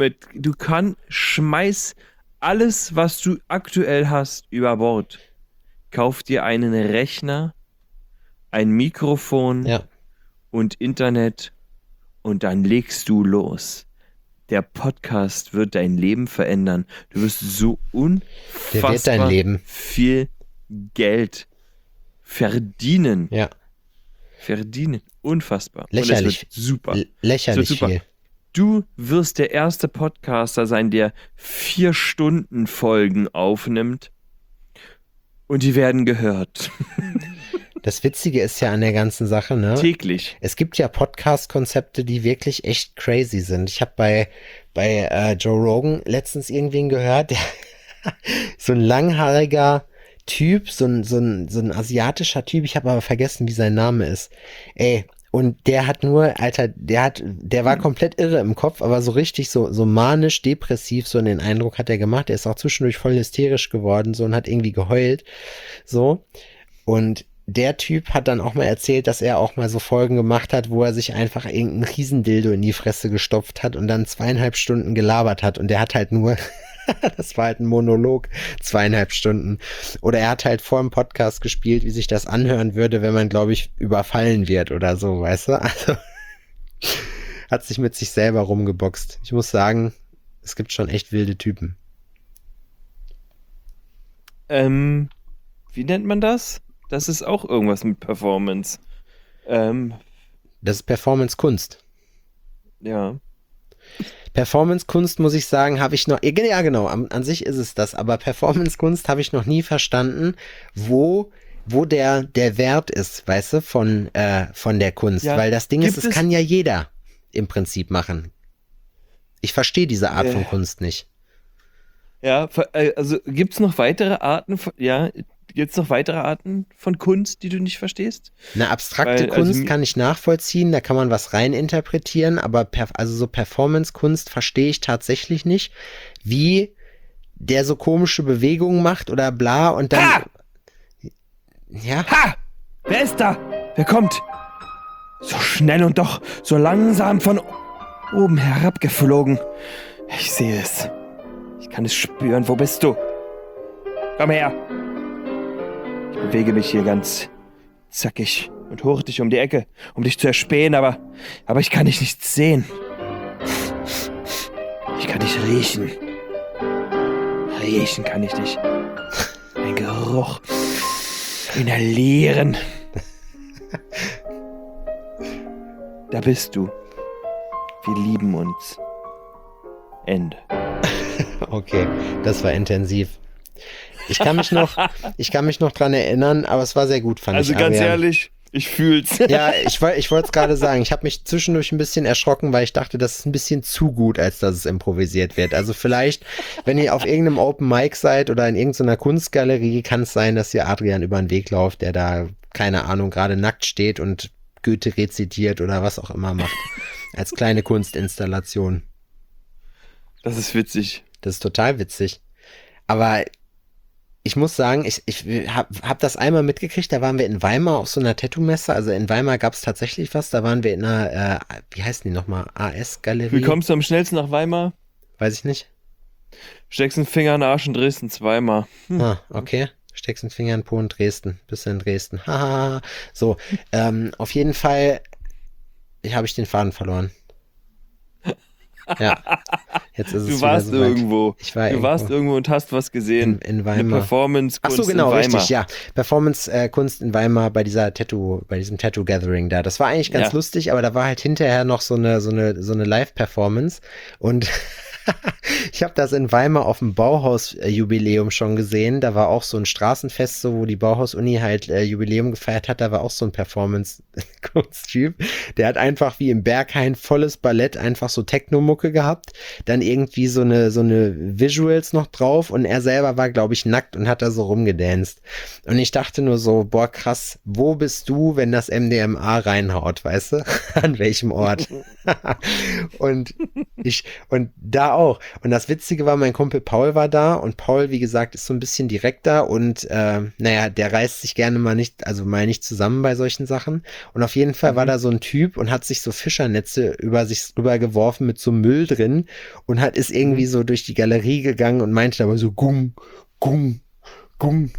Schmeiß alles, was du aktuell hast, über Bord. Kauf dir einen Rechner, ein Mikrofon Ja. und Internet und dann legst du los. Der Podcast wird dein Leben verändern. Du wirst so Der wird dein Leben. viel Geld verdienen. Ja. Verdienen. Unfassbar. Lächerlich. Und es wird super. Lächerlich Es wird super. viel. Du wirst der erste Podcaster sein, der 4-Stunden-Folgen aufnimmt und die werden gehört. Das Witzige ist ja an der ganzen Sache, ne? Täglich. Es gibt ja Podcast-Konzepte, die wirklich echt crazy sind. Ich habe bei Joe Rogan letztens irgendwen gehört, der so ein langhaariger Typ, so ein asiatischer Typ, ich habe aber vergessen, wie sein Name ist. Ey, und der hat nur, Alter, der war komplett irre im Kopf, aber so richtig so manisch, depressiv, so den Eindruck hat er gemacht. Er ist auch zwischendurch voll hysterisch geworden, so, und hat irgendwie geheult, so. Und der Typ hat dann auch mal erzählt, dass er auch mal so Folgen gemacht hat, wo er sich einfach irgendeinen Riesendildo in die Fresse gestopft hat und dann 2,5 Stunden gelabert hat. Und der hat halt nur, das war halt ein Monolog, 2,5 Stunden. Oder er hat halt vor dem Podcast gespielt, wie sich das anhören würde, wenn man, glaube ich, überfallen wird oder so, weißt du? Also hat sich mit sich selber rumgeboxt. Ich muss sagen, es gibt schon echt wilde Typen. Wie nennt man das? Das ist auch irgendwas mit Performance. Das ist Performance-Kunst. Ja. Performance-Kunst, muss ich sagen, habe ich noch, ja genau, an sich ist es das, aber Performance-Kunst habe ich noch nie verstanden, wo der Wert ist, weißt du, von der Kunst, Ja, weil das Ding ist, gibt es es- kann ja jeder im Prinzip machen. Ich verstehe diese Art von Kunst nicht. Ja, also gibt's noch weitere Arten von Kunst, die du nicht verstehst? Eine abstrakte Weil, also Kunst mi- kann ich nachvollziehen, da kann man was rein interpretieren, aber also so Performance-Kunst verstehe ich tatsächlich nicht, wie der so komische Bewegungen macht oder bla und dann... Ha! Ja, Ha! Wer ist da? Wer kommt? So schnell und doch so langsam von oben herabgeflogen. Ich sehe es. Ich kann es spüren. Wo bist du? Komm her. Ich bewege mich hier ganz zackig und hurtig um die Ecke, um dich zu erspähen, aber ich kann dich nicht sehen. Ich kann dich riechen. Riechen kann ich dich. Ein Geruch. Inhalieren. Da bist du. Wir lieben uns. Ende. Okay, das war intensiv. Ich kann mich noch dran erinnern, aber es war sehr gut, fand ich. Also ganz ehrlich, ich fühl's. Ja, ich wollte es gerade sagen. Ich habe mich zwischendurch ein bisschen erschrocken, weil ich dachte, das ist ein bisschen zu gut, als dass es improvisiert wird. Also vielleicht, wenn ihr auf irgendeinem Open Mic seid oder in irgendeiner Kunstgalerie, kann es sein, dass ihr Adrian über den Weg lauft, der da, keine Ahnung, gerade nackt steht und Goethe rezitiert oder was auch immer macht. Als kleine Kunstinstallation. Das ist witzig. Das ist total witzig. Aber ich muss sagen, ich hab das einmal mitgekriegt, da waren wir in Weimar auf so einer Tattoo-Messe. Also in Weimar gab es tatsächlich was. Da waren wir in einer, wie heißen die nochmal? AS-Galerie? Wie kommst du am schnellsten nach Weimar? Weiß ich nicht. Steckst einen Finger in den Arsch in Dresden zweimal. Ah, okay. Steckst einen Finger in Po in Dresden. Bist du in Dresden. Haha. So, auf jeden Fall habe ich den Faden verloren. Ja, jetzt ist es Du warst wieder soweit. irgendwo. Du warst irgendwo und hast was gesehen. In Weimar. Eine Performance-Kunst Ach so, genau, in Weimar. richtig, ja. Performance-Kunst in Weimar bei diesem Tattoo-Gathering da. Das war eigentlich ganz lustig, aber da war halt hinterher noch so eine Live-Performance und ich habe das in Weimar auf dem Bauhaus-Jubiläum schon gesehen. Da war auch so ein Straßenfest, so, wo die Bauhaus-Uni halt Jubiläum gefeiert hat. Da war auch so ein Performance-Kunsttyp. Der hat einfach wie im Berghain volles Ballett einfach so Techno-Mucke gehabt. Dann irgendwie so eine Visuals noch drauf und er selber war, glaube ich, nackt und hat da so rumgedanced. Und ich dachte nur so, boah, krass, wo bist du, wenn das MDMA reinhaut, weißt du? An welchem Ort? Und da auch. Und das Witzige war, mein Kumpel Paul war da und Paul, wie gesagt, ist so ein bisschen direkter und der reißt sich gerne mal nicht zusammen bei solchen Sachen. Und auf jeden Fall war da so ein Typ und hat sich so Fischernetze über sich rüber geworfen mit so Müll drin und ist irgendwie so durch die Galerie gegangen und meinte dabei so gung, gung, gung.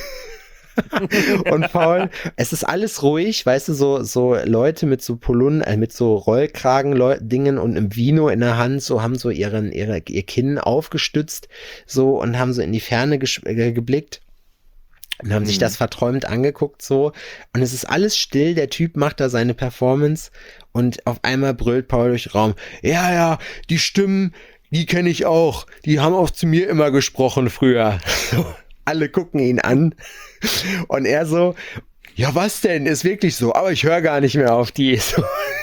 Und Paul, es ist alles ruhig, weißt du, so Leute mit so mit so Rollkragen-Dingen und einem Vino in der Hand, so haben so ihr Kinn aufgestützt, so und haben so in die Ferne geblickt und haben sich das verträumt angeguckt, so. Und es ist alles still, der Typ macht da seine Performance und auf einmal brüllt Paul durch den Raum, ja, die Stimmen, die kenne ich auch, die haben auch zu mir immer gesprochen früher. Alle gucken ihn an und er so, ja was denn, ist wirklich so, aber ich höre gar nicht mehr auf die. So.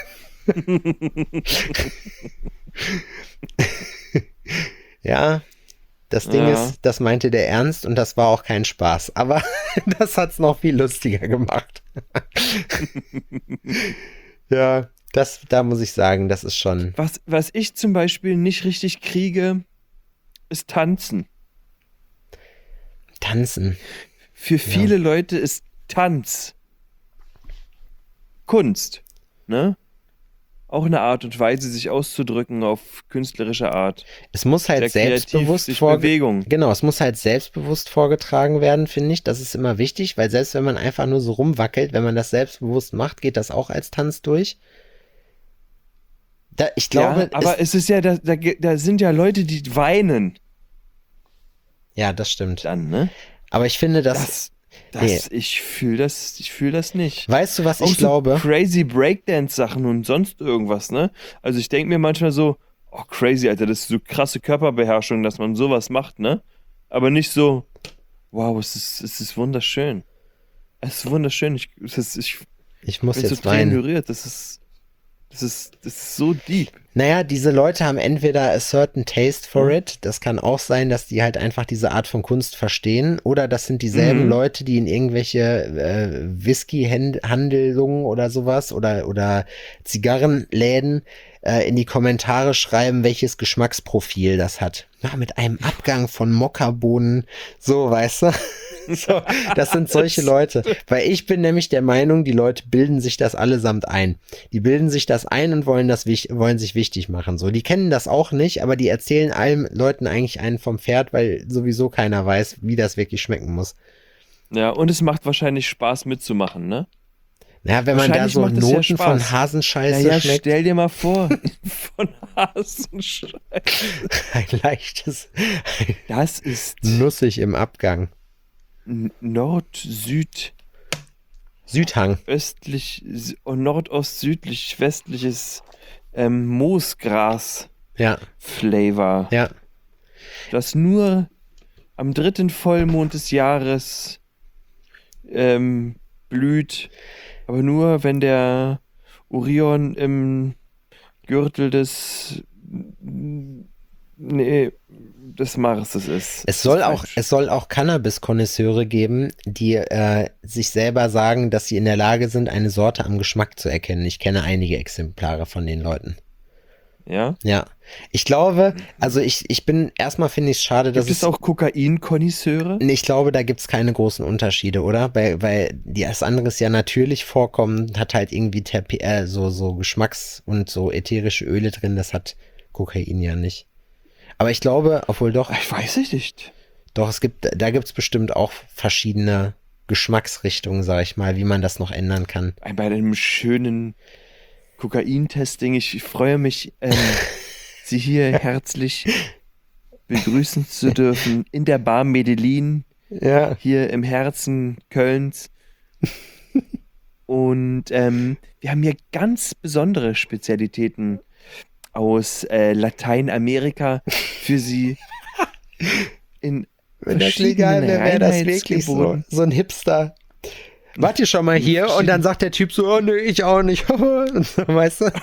Ja, das Ding ist, das meinte der ernst und das war auch kein Spaß, aber das hat's noch viel lustiger gemacht. Ja, da muss ich sagen, das ist schon... Was ich zum Beispiel nicht richtig kriege, ist Tanzen. Tanzen. Für viele Leute ist Tanz Kunst, ne? Auch eine Art und Weise, sich auszudrücken auf künstlerische Art. Es muss halt selbstbewusst Genau, es muss halt selbstbewusst vorgetragen werden, finde ich. Das ist immer wichtig, weil selbst wenn man einfach nur so rumwackelt, wenn man das selbstbewusst macht, geht das auch als Tanz durch. Ich glaube, aber es ist ja, da sind ja Leute, die weinen. Ja, das stimmt. Dann, ne? Aber ich finde, ich fühle das nicht. Weißt du, was auch ich glaube? So crazy Breakdance-Sachen und sonst irgendwas, ne? Also ich denke mir manchmal so, oh crazy, Alter, das ist so krasse Körperbeherrschung, dass man sowas macht, ne? Aber nicht so, wow, es ist wunderschön. Es ist wunderschön. Ich muss bin jetzt so weinen. berührt. Das ist so deep. Naja, diese Leute haben entweder a certain taste for it, das kann auch sein, dass die halt einfach diese Art von Kunst verstehen, oder das sind dieselben Leute, die in irgendwelche Whisky-Handlungen oder sowas oder Zigarrenläden in die Kommentare schreiben, welches Geschmacksprofil das hat. Ja, mit einem Abgang von Mokkabohnen, so, weißt du? So, das sind solche Leute. Weil ich bin nämlich der Meinung, die Leute bilden sich das allesamt ein. Die bilden sich das ein und wollen sich wichtig machen. So, die kennen das auch nicht, aber die erzählen allen Leuten eigentlich einen vom Pferd, weil sowieso keiner weiß, wie das wirklich schmecken muss. Ja, und es macht wahrscheinlich Spaß mitzumachen, ne? Ja, wenn man da so Noten von Hasenscheiße schmeckt. Stell dir mal vor, von Hasenscheiße. Ein leichtes. Das ist nussig im Abgang. Nord-Süd Südhang. östlich, nordost-südlich, westliches Moosgras-Flavor, Ja. das nur am 3. Vollmond des Jahres blüht, aber nur, wenn der Orion im Gürtel des Marses ist. Es soll auch Cannabis-Konnoisseure geben, die sich selber sagen, dass sie in der Lage sind, eine Sorte am Geschmack zu erkennen. Ich kenne einige Exemplare von den Leuten. Ja? Ja. Ich glaube, also erstmal finde ich es schade, dass Gibt es auch Kokain-Konnoisseure? Ich glaube, da gibt es keine großen Unterschiede, oder? Weil das andere ist ja natürlich vorkommen, hat halt irgendwie so Geschmacks- und so ätherische Öle drin, das hat Kokain ja nicht. Aber ich glaube, obwohl doch. Ich weiß es nicht. Doch, da gibt's bestimmt auch verschiedene Geschmacksrichtungen, sag ich mal, wie man das noch ändern kann. Bei einem schönen Kokain-Testing. Ich freue mich, Sie hier herzlich begrüßen zu dürfen in der Bar Medellin, hier im Herzen Kölns. Und wir haben hier ganz besondere Spezialitäten aus Lateinamerika für Sie in Wenn das legal wäre, wäre das wirklich so ein Hipster. Wart ihr schon mal hier? Und dann sagt der Typ so, oh nö, ich auch nicht. Weißt du?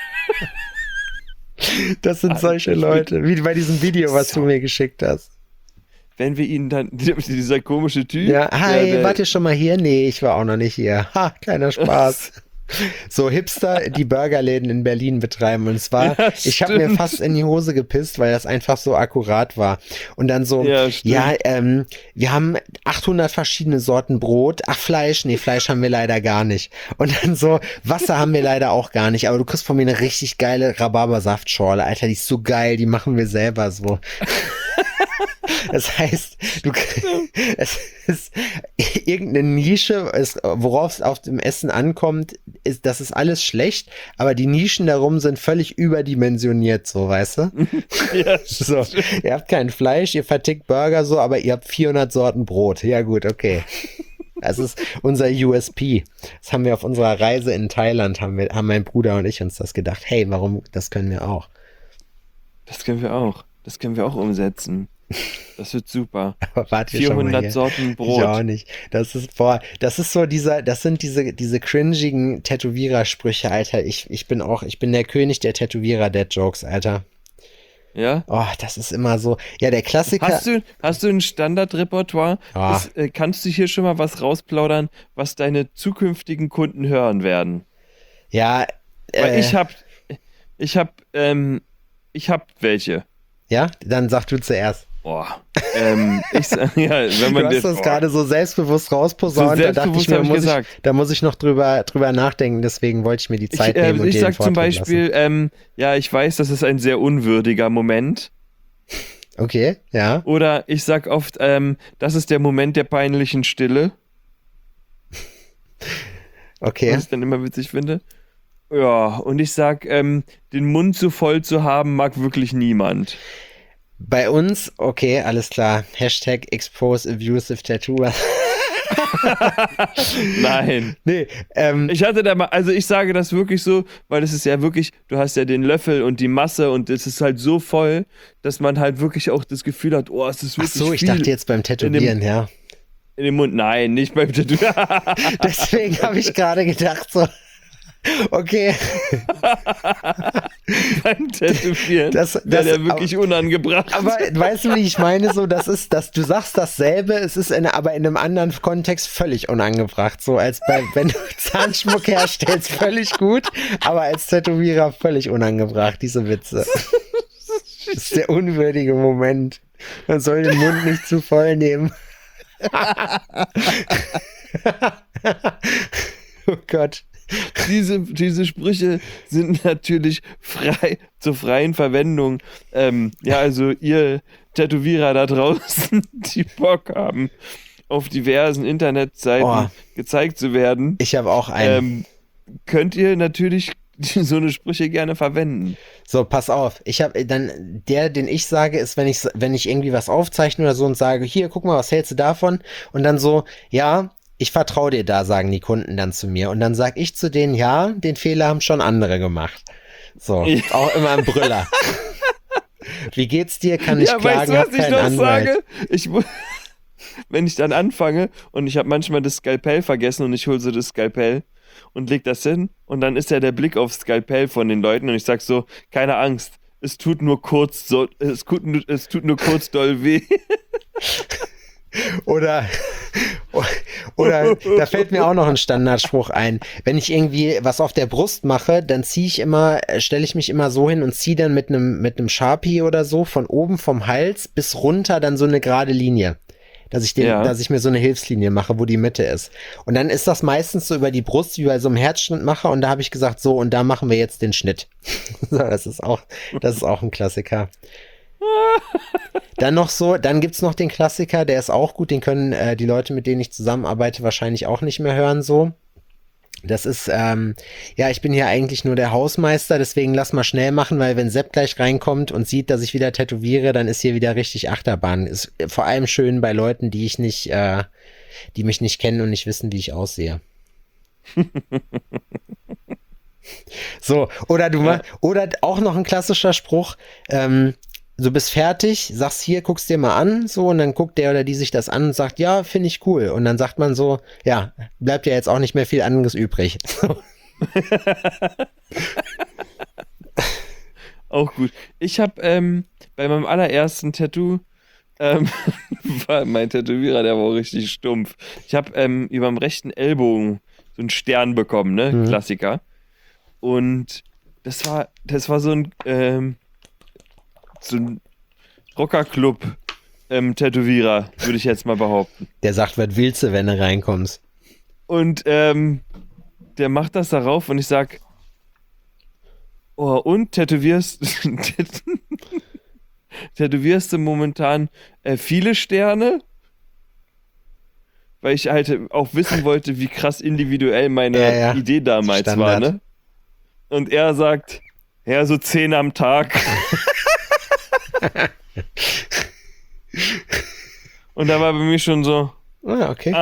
Das sind solche Leute, wie bei diesem Video, was du mir geschickt hast. Wenn wir ihn dann, dieser komische Typ. Ja, hi, wart ihr schon mal hier? Nee, ich war auch noch nicht hier. Ha, kleiner Spaß. So Hipster, die Burgerläden in Berlin betreiben. Und zwar, ich habe mir fast in die Hose gepisst, weil das einfach so akkurat war. Und dann so, wir haben 800 verschiedene Sorten Brot. Ach, Fleisch? Nee, Fleisch haben wir leider gar nicht. Und dann so, Wasser haben wir leider auch gar nicht. Aber du kriegst von mir eine richtig geile Rhabarbersaftschorle. Alter, die ist so geil, die machen wir selber so. Das heißt, es ist irgendeine Nische, worauf es auf dem Essen ankommt, das ist alles schlecht, aber die Nischen darum sind völlig überdimensioniert, so, weißt du? Ja, so, ihr habt kein Fleisch, ihr vertickt Burger so, aber ihr habt 400 Sorten Brot. Ja gut, okay. Das ist unser USP. Das haben wir auf unserer Reise in Thailand, haben mein Bruder und ich uns das gedacht. Hey, das können wir auch. Das können wir auch. Das können wir auch umsetzen. Das wird super. Aber warte 400 Sorten Brot. Ich auch nicht. Das sind diese cringigen Tätowierersprüche, Alter. Ich bin der König der Tätowierer-Dead-Jokes, Alter. Ja? Oh, das ist immer so. Ja, der Klassiker. Hast du ein Standardrepertoire? Oh. Kannst du hier schon mal was rausplaudern, was deine zukünftigen Kunden hören werden? Ja, weil ich hab welche. Ja? Dann sag du zuerst. Boah. Wenn man du hast das gerade so selbstbewusst rausposaunt, da dachte ich mir, da muss ich noch drüber nachdenken, deswegen wollte ich mir die Zeit nehmen und ich den sag zum Vortritt Beispiel, ich weiß, das ist ein sehr unwürdiger Moment. Okay, ja. Oder ich sag oft, das ist der Moment der peinlichen Stille. Okay. Was ich dann immer witzig finde. Ja, und ich sag, den Mund zu voll zu haben, mag wirklich niemand. Bei uns, okay, alles klar. Hashtag expose abusive tattoo. Nein. Nee, ich hatte da mal, also ich sage das wirklich so, weil es ist ja wirklich, du hast ja den Löffel und die Masse und es ist halt so voll, dass man halt wirklich auch das Gefühl hat, oh, es ist wirklich viel. Ach so, ich dachte jetzt beim Tätowieren, ja. In den Mund, nein, nicht beim Tätowieren. Deswegen habe ich gerade gedacht so, okay. Beim Tätowieren. Das wäre wirklich unangebracht. Aber weißt du, wie ich meine? So, du sagst dasselbe, es ist aber in einem anderen Kontext völlig unangebracht. So als wenn du Zahnschmuck herstellst, völlig gut, aber als Tätowierer völlig unangebracht, diese Witze. Das ist der unwürdige Moment. Man soll den Mund nicht zu voll nehmen. Oh Gott. Diese Sprüche sind natürlich frei zur freien Verwendung. Also ihr Tätowierer da draußen, die Bock haben, auf diversen Internetseiten gezeigt zu werden. Ich habe auch einen. Könnt ihr natürlich so eine Sprüche gerne verwenden. So, pass auf. Ich habe dann den ich sage, ist, wenn ich irgendwie was aufzeichne oder so und sage, hier, guck mal, was hältst du davon? Und dann so, ja, ich vertraue dir da, sagen die Kunden dann zu mir. Und dann sag ich zu denen, ja, den Fehler haben schon andere gemacht. So, Ja. auch immer ein Brüller. Wie geht's dir? Kann ich Ja, klagen? weißt du, Hab was ich keinen noch Anwalt. sage? Wenn ich dann anfange und ich habe manchmal das Skalpell vergessen und ich hole so das Skalpell und leg das hin und dann ist ja der Blick aufs Skalpell von den Leuten und ich sag so, keine Angst, es tut nur kurz es tut nur kurz doll weh. Oder, oder da fällt mir auch noch ein Standardspruch ein. Wenn ich irgendwie was auf der Brust mache, dann stelle ich mich immer so hin und ziehe dann mit einem Sharpie oder so von oben vom Hals bis runter dann so eine gerade Linie. Dass ich mir so eine Hilfslinie mache, wo die Mitte ist. Und dann ist das meistens so über die Brust, wie bei so einem Herzschnittmacher. Und da habe ich gesagt, so, und da machen wir jetzt den Schnitt. So, das ist auch ein Klassiker. Dann gibt's noch den Klassiker, der ist auch gut, den können die Leute, mit denen ich zusammenarbeite, wahrscheinlich auch nicht mehr hören so. Das ist, ich bin hier eigentlich nur der Hausmeister, deswegen lass mal schnell machen, weil wenn Sepp gleich reinkommt und sieht, dass ich wieder tätowiere, dann ist hier wieder richtig Achterbahn. Ist vor allem schön bei Leuten, die mich nicht kennen und nicht wissen, wie ich aussehe. So, oder oder auch noch ein klassischer Spruch, du bist fertig, sagst hier, guckst dir mal an, so, und dann guckt der oder die sich das an und sagt, ja, finde ich cool. Und dann sagt man so, ja, bleibt ja jetzt auch nicht mehr viel anderes übrig. Auch gut. Ich habe bei meinem allerersten Tattoo war mein Tätowierer, der war auch richtig stumpf. Ich habe über dem rechten Ellbogen so einen Stern bekommen, ne? Mhm. Klassiker. Und das war so ein Rockerclub Tätowierer, würde ich jetzt mal behaupten. Der sagt, was willst du, wenn du reinkommst? Und der macht das darauf und ich sag, oh, und tätowierst du momentan viele Sterne? Weil ich halt auch wissen wollte, wie krass individuell meine Idee damals Standard. war, ne? Und er sagt, ja, so 10 am Tag. Und da war bei mir schon so, Okay.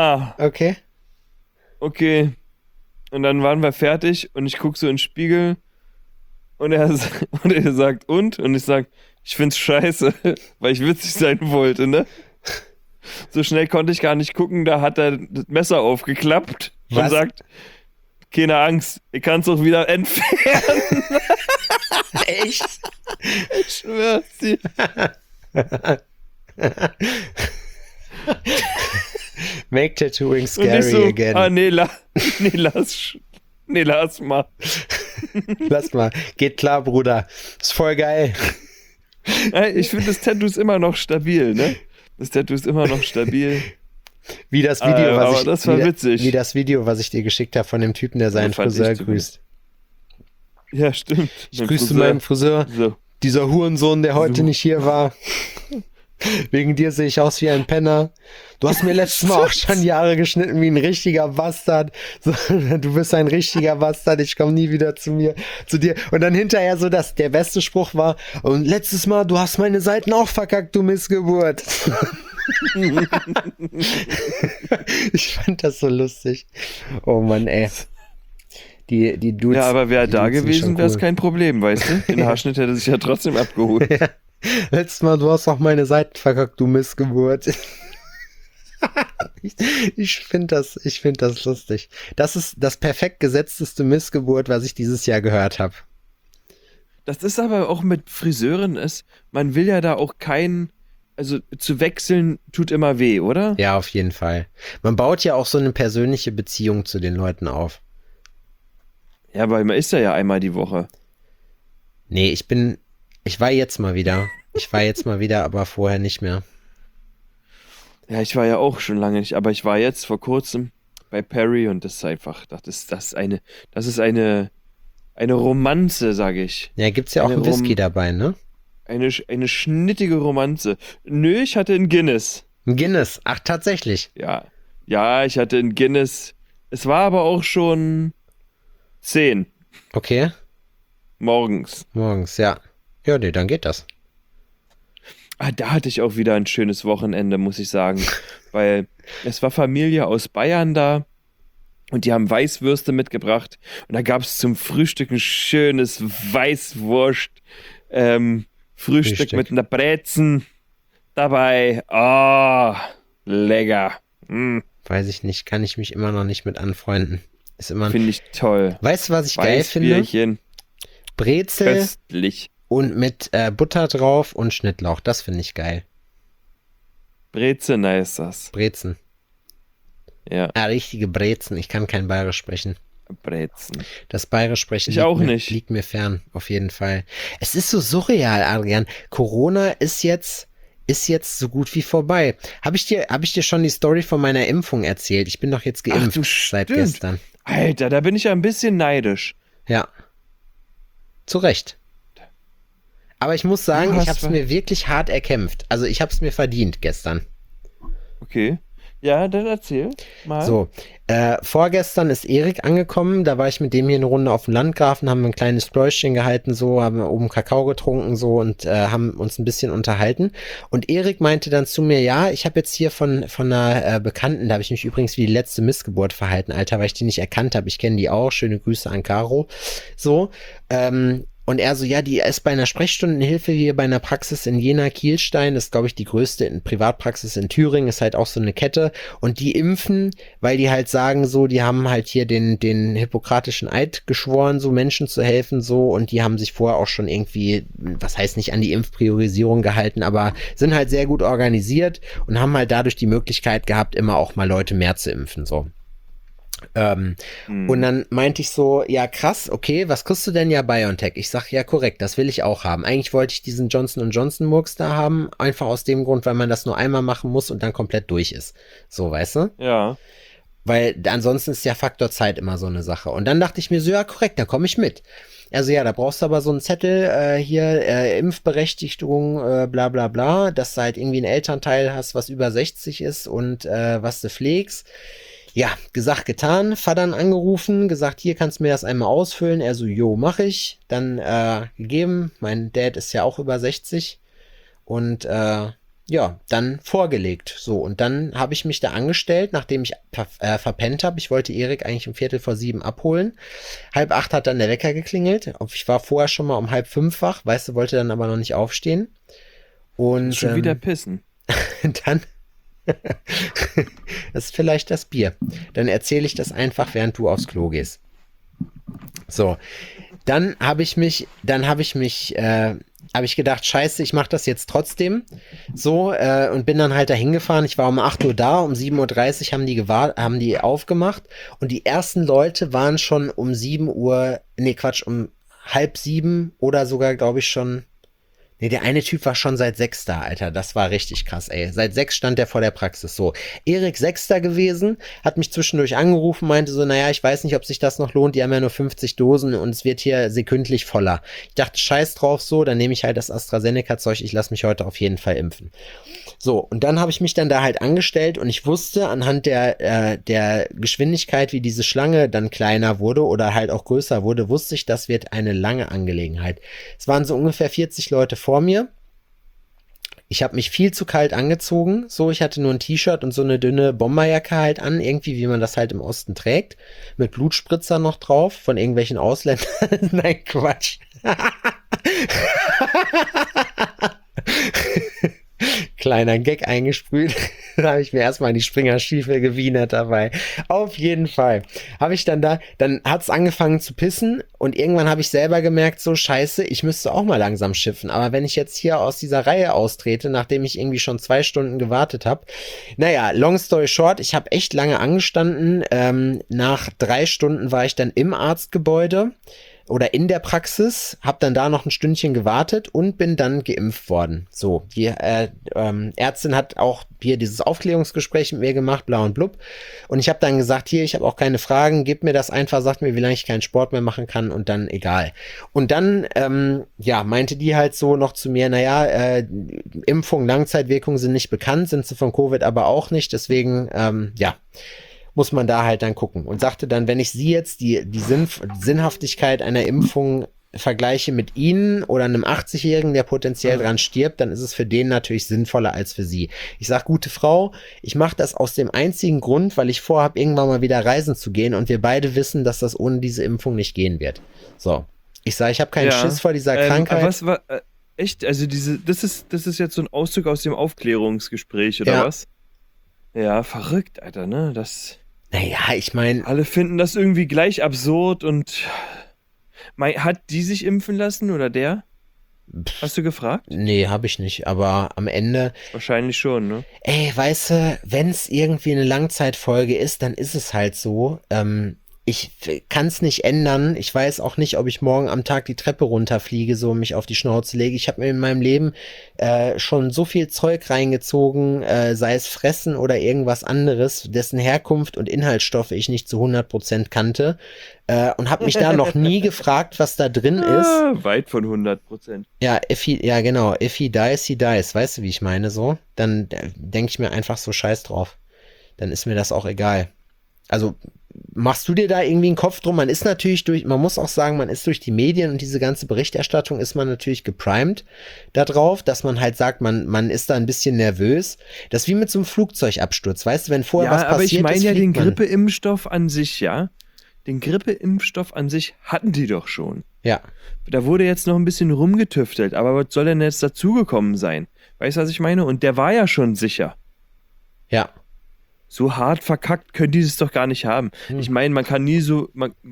Okay. Und dann waren wir fertig und ich gucke so in den Spiegel und er sagt, und? Und ich sag, ich find's scheiße, weil ich witzig sein wollte, ne? So schnell konnte ich gar nicht gucken, da hat er das Messer aufgeklappt und Was? sagt, keine Angst, ich kann's auch wieder entfernen. Echt? Ich schwör's dir. Make tattooing Und scary ich so, again. nee, lass mal. Lass mal. Geht klar, Bruder. Ist voll geil. Ich finde, das Tattoo ist immer noch stabil, ne? Das Tattoo ist immer noch stabil. Wie das Video, aber das war witzig. Wie das Video, was ich dir geschickt habe von dem Typen, der seinen fand ich Friseur super. grüßt. Ja, stimmt. Ich grüße meinen Friseur. So. Dieser Hurensohn, der heute So. nicht hier war. Wegen dir sehe ich aus wie ein Penner. Du hast mir letztes Mal auch schon die Haare geschnitten wie ein richtiger Bastard. So, du bist ein richtiger Bastard, ich komme nie wieder zu dir. Und dann hinterher so, dass der beste Spruch war, und letztes Mal, du hast meine Seiten auch verkackt, du Missgeburt. Ich fand das so lustig. Oh Mann, ey. Die Dudes. Ja, aber wäre die da Dudes sind gewesen, schon wäre es cool. kein Problem, weißt du? Den Haarschnitt hätte sich ja trotzdem abgeholt. Ja. Letztes Mal, du hast auch meine Seiten verkackt, du Missgeburt. Ich finde das lustig. Das ist das perfekt gesetzteste Missgeburt, was ich dieses Jahr gehört habe. Das ist aber auch mit Friseuren, man will ja da auch also zu wechseln tut immer weh, oder? Ja, auf jeden Fall. Man baut ja auch so eine persönliche Beziehung zu den Leuten auf. Ja, weil man ist ja einmal die Woche. Nee, ich war jetzt mal wieder. Aber vorher nicht mehr. Ja, ich war ja auch schon lange nicht, aber ich war jetzt vor kurzem bei Perry und das ist einfach, das ist eine Romanze, sage ich. Ja, gibt's ja auch einen Whisky dabei, ne? Eine schnittige Romanze. Nö, ich hatte einen Guinness. Ein Guinness. Ach, tatsächlich. Ja, ich hatte einen Guinness. Es war aber auch schon 10 Okay. morgens. Morgens, ja. Ja, nee, dann geht das. Da hatte ich auch wieder ein schönes Wochenende, muss ich sagen. weil es war Familie aus Bayern da und die haben Weißwürste mitgebracht und da gab es zum Frühstück ein schönes Weißwurst Frühstück mit einer Brezen dabei. Oh, lecker. Weiß ich nicht, kann ich mich immer noch nicht mit anfreunden. Finde ich toll. Weißt du, was ich geil finde? Weißbierchen, Brezel köstlich. und mit Butter drauf und Schnittlauch. Das finde ich geil. Brezen ist das. Brezen. Ja, Ah, richtige Brezen. Ich kann kein Bayerisch sprechen. Brezen. Das Bayerisch sprechen Ich auch nicht. liegt mir fern, auf jeden Fall. Es ist so surreal, Adrian. Corona ist jetzt so gut wie vorbei. Habe ich dir schon die Story von meiner Impfung erzählt? Ich bin doch jetzt geimpft seit stimmt. gestern. Alter, da bin ich ja ein bisschen neidisch. Ja. Zu Recht. Aber ich muss sagen, ich habe es mir wirklich hart erkämpft. Also ich habe es mir verdient gestern. Okay. Ja, dann erzähl mal. So, vorgestern ist Erik angekommen, da war ich mit dem hier eine Runde auf dem Landgrafen, haben ein kleines Pläuschchen gehalten, so, haben oben Kakao getrunken, so, und haben uns ein bisschen unterhalten. Und Erik meinte dann zu mir, ja, ich habe jetzt hier von einer Bekannten, da habe ich mich übrigens wie die letzte Missgeburt verhalten, Alter, weil ich die nicht erkannt habe. Ich kenne die auch, schöne Grüße an Caro. So, und er so, ja, die ist bei einer Sprechstundenhilfe hier bei einer Praxis in Jena-Kielstein, das ist, glaube ich, die größte Privatpraxis in Thüringen, ist halt auch so eine Kette. Und die impfen, weil die halt sagen so, die haben halt hier den hippokratischen Eid geschworen, so Menschen zu helfen, so. Und die haben sich vorher auch schon irgendwie, was heißt nicht an die Impfpriorisierung gehalten, aber sind halt sehr gut organisiert und haben halt dadurch die Möglichkeit gehabt, immer auch mal Leute mehr zu impfen, so. Und dann meinte ich so, ja krass, okay, was kriegst du denn ja BioNTech? Ich sag, ja korrekt, das will ich auch haben. Eigentlich wollte ich diesen Johnson & Johnson Murks da haben, einfach aus dem Grund, weil man das nur einmal machen muss und dann komplett durch ist. So, weißt du? Ja. Weil ansonsten ist ja Faktor Zeit immer so eine Sache. Und dann dachte ich mir so, ja korrekt, da komme ich mit. Also ja, da brauchst du aber so einen Zettel, hier Impfberechtigung, bla bla bla, dass du halt irgendwie einen Elternteil hast, was über 60 ist und was du pflegst. Ja, gesagt, getan, Vatern angerufen, gesagt, hier kannst du mir das einmal ausfüllen. Er so, jo, mach ich. Dann gegeben, mein Dad ist ja auch über 60 und ja, dann vorgelegt. So, und dann habe ich mich da angestellt, nachdem ich verpennt habe. Ich wollte Erik eigentlich um 7:15 abholen. 7:30 hat dann der Wecker geklingelt. Ich war vorher schon mal um 4:30 wach, weißt du, wollte dann aber noch nicht aufstehen. Und Schon wieder pissen. dann das ist vielleicht das Bier. Dann erzähle ich das einfach, während du aufs Klo gehst. So, dann habe ich gedacht, scheiße, ich mache das jetzt trotzdem. So, und bin dann halt dahin gefahren. Ich war um 8 Uhr da, um 7:30 Uhr haben die aufgemacht. Und die ersten Leute waren schon um 7 Uhr, nee, Quatsch, um 6:30 oder sogar, glaube ich, schon. Nee, der eine Typ war schon seit 6 da, Alter. Das war richtig krass, ey. Seit 6 stand der vor der Praxis. So, Erik 6 gewesen, hat mich zwischendurch angerufen, meinte so, naja, ich weiß nicht, ob sich das noch lohnt. Die haben ja nur 50 Dosen und es wird hier sekündlich voller. Ich dachte, scheiß drauf so, dann nehme ich halt das AstraZeneca-Zeug. Ich lasse mich heute auf jeden Fall impfen. So, und dann habe ich mich dann da halt angestellt und ich wusste anhand der Geschwindigkeit, wie diese Schlange dann kleiner wurde oder halt auch größer wurde, wusste ich, das wird eine lange Angelegenheit. Es waren so ungefähr 40 Leute vor mir. Ich habe mich viel zu kalt angezogen. So, ich hatte nur ein T-Shirt und so eine dünne Bomberjacke halt an, irgendwie wie man das halt im Osten trägt, mit Blutspritzer noch drauf von irgendwelchen Ausländern. Nein, Quatsch. Kleiner Gag eingesprüht. Da habe ich mir erstmal die Springerstiefel gewienert dabei. Auf jeden Fall habe ich dann hat es angefangen zu pissen und irgendwann habe ich selber gemerkt, so scheiße, ich müsste auch mal langsam schiffen. Aber wenn ich jetzt hier aus dieser Reihe austrete, nachdem ich irgendwie schon 2 Stunden gewartet habe, naja, long story short, ich habe echt lange angestanden. Nach 3 Stunden war ich dann im Arztgebäude oder in der Praxis, habe dann da noch ein Stündchen gewartet und bin dann geimpft worden. So, die Ärztin hat auch hier dieses Aufklärungsgespräch mit mir gemacht, bla und blub. Und ich habe dann gesagt, hier, ich habe auch keine Fragen, gib mir das einfach, sagt mir, wie lange ich keinen Sport mehr machen kann und dann egal. Und dann, meinte die halt so noch zu mir, naja, Impfungen, Langzeitwirkungen sind nicht bekannt, sind sie von Covid aber auch nicht, deswegen, muss man da halt dann gucken. Und sagte dann, wenn ich sie jetzt die Sinnhaftigkeit einer Impfung vergleiche mit Ihnen oder einem 80-Jährigen, der potenziell dran stirbt, dann ist es für den natürlich sinnvoller als für Sie. Ich sage, gute Frau, ich mache das aus dem einzigen Grund, weil ich vorhabe, irgendwann mal wieder reisen zu gehen und wir beide wissen, dass das ohne diese Impfung nicht gehen wird. So. Ich sage, ich habe keinen Schiss vor dieser Krankheit. Was war, echt? Also das ist jetzt so ein Auszug aus dem Aufklärungsgespräch, oder was? Ja, verrückt, Alter, ne? Naja, ich meine... Alle finden das irgendwie gleich absurd und... Hat die sich impfen lassen oder der? Hast du gefragt? Nee, habe ich nicht, aber am Ende... Wahrscheinlich schon, ne? Ey, weißt du, wenn es irgendwie eine Langzeitfolge ist, dann ist es halt so. Ich kann es nicht ändern. Ich weiß auch nicht, ob ich morgen am Tag die Treppe runterfliege, so mich auf die Schnauze lege. Ich habe mir in meinem Leben schon so viel Zeug reingezogen, sei es Fressen oder irgendwas anderes, dessen Herkunft und Inhaltsstoffe ich nicht zu 100% kannte. Und habe mich da noch nie gefragt, was da drin ist. Weit von 100%. Ja, genau. If he dies, he dies. Weißt du, wie ich meine, so? Dann denke ich mir einfach so scheiß drauf. Dann ist mir das auch egal. Also, machst du dir da irgendwie einen Kopf drum? Man ist natürlich man muss auch sagen, man ist durch die Medien und diese ganze Berichterstattung ist man natürlich geprimed darauf, dass man halt sagt, man ist da ein bisschen nervös. Das ist wie mit so einem Flugzeugabsturz, weißt du, wenn vorher was passiert ist, aber ich meine ja den man. Grippeimpfstoff an sich, ja. Den Grippeimpfstoff an sich hatten die doch schon. Ja. Da wurde jetzt noch ein bisschen rumgetüftelt, aber was soll denn jetzt dazugekommen sein? Weißt du, was ich meine? Und der war ja schon sicher. Ja. So hart verkackt können die es doch gar nicht haben. Ich meine, man kann nie so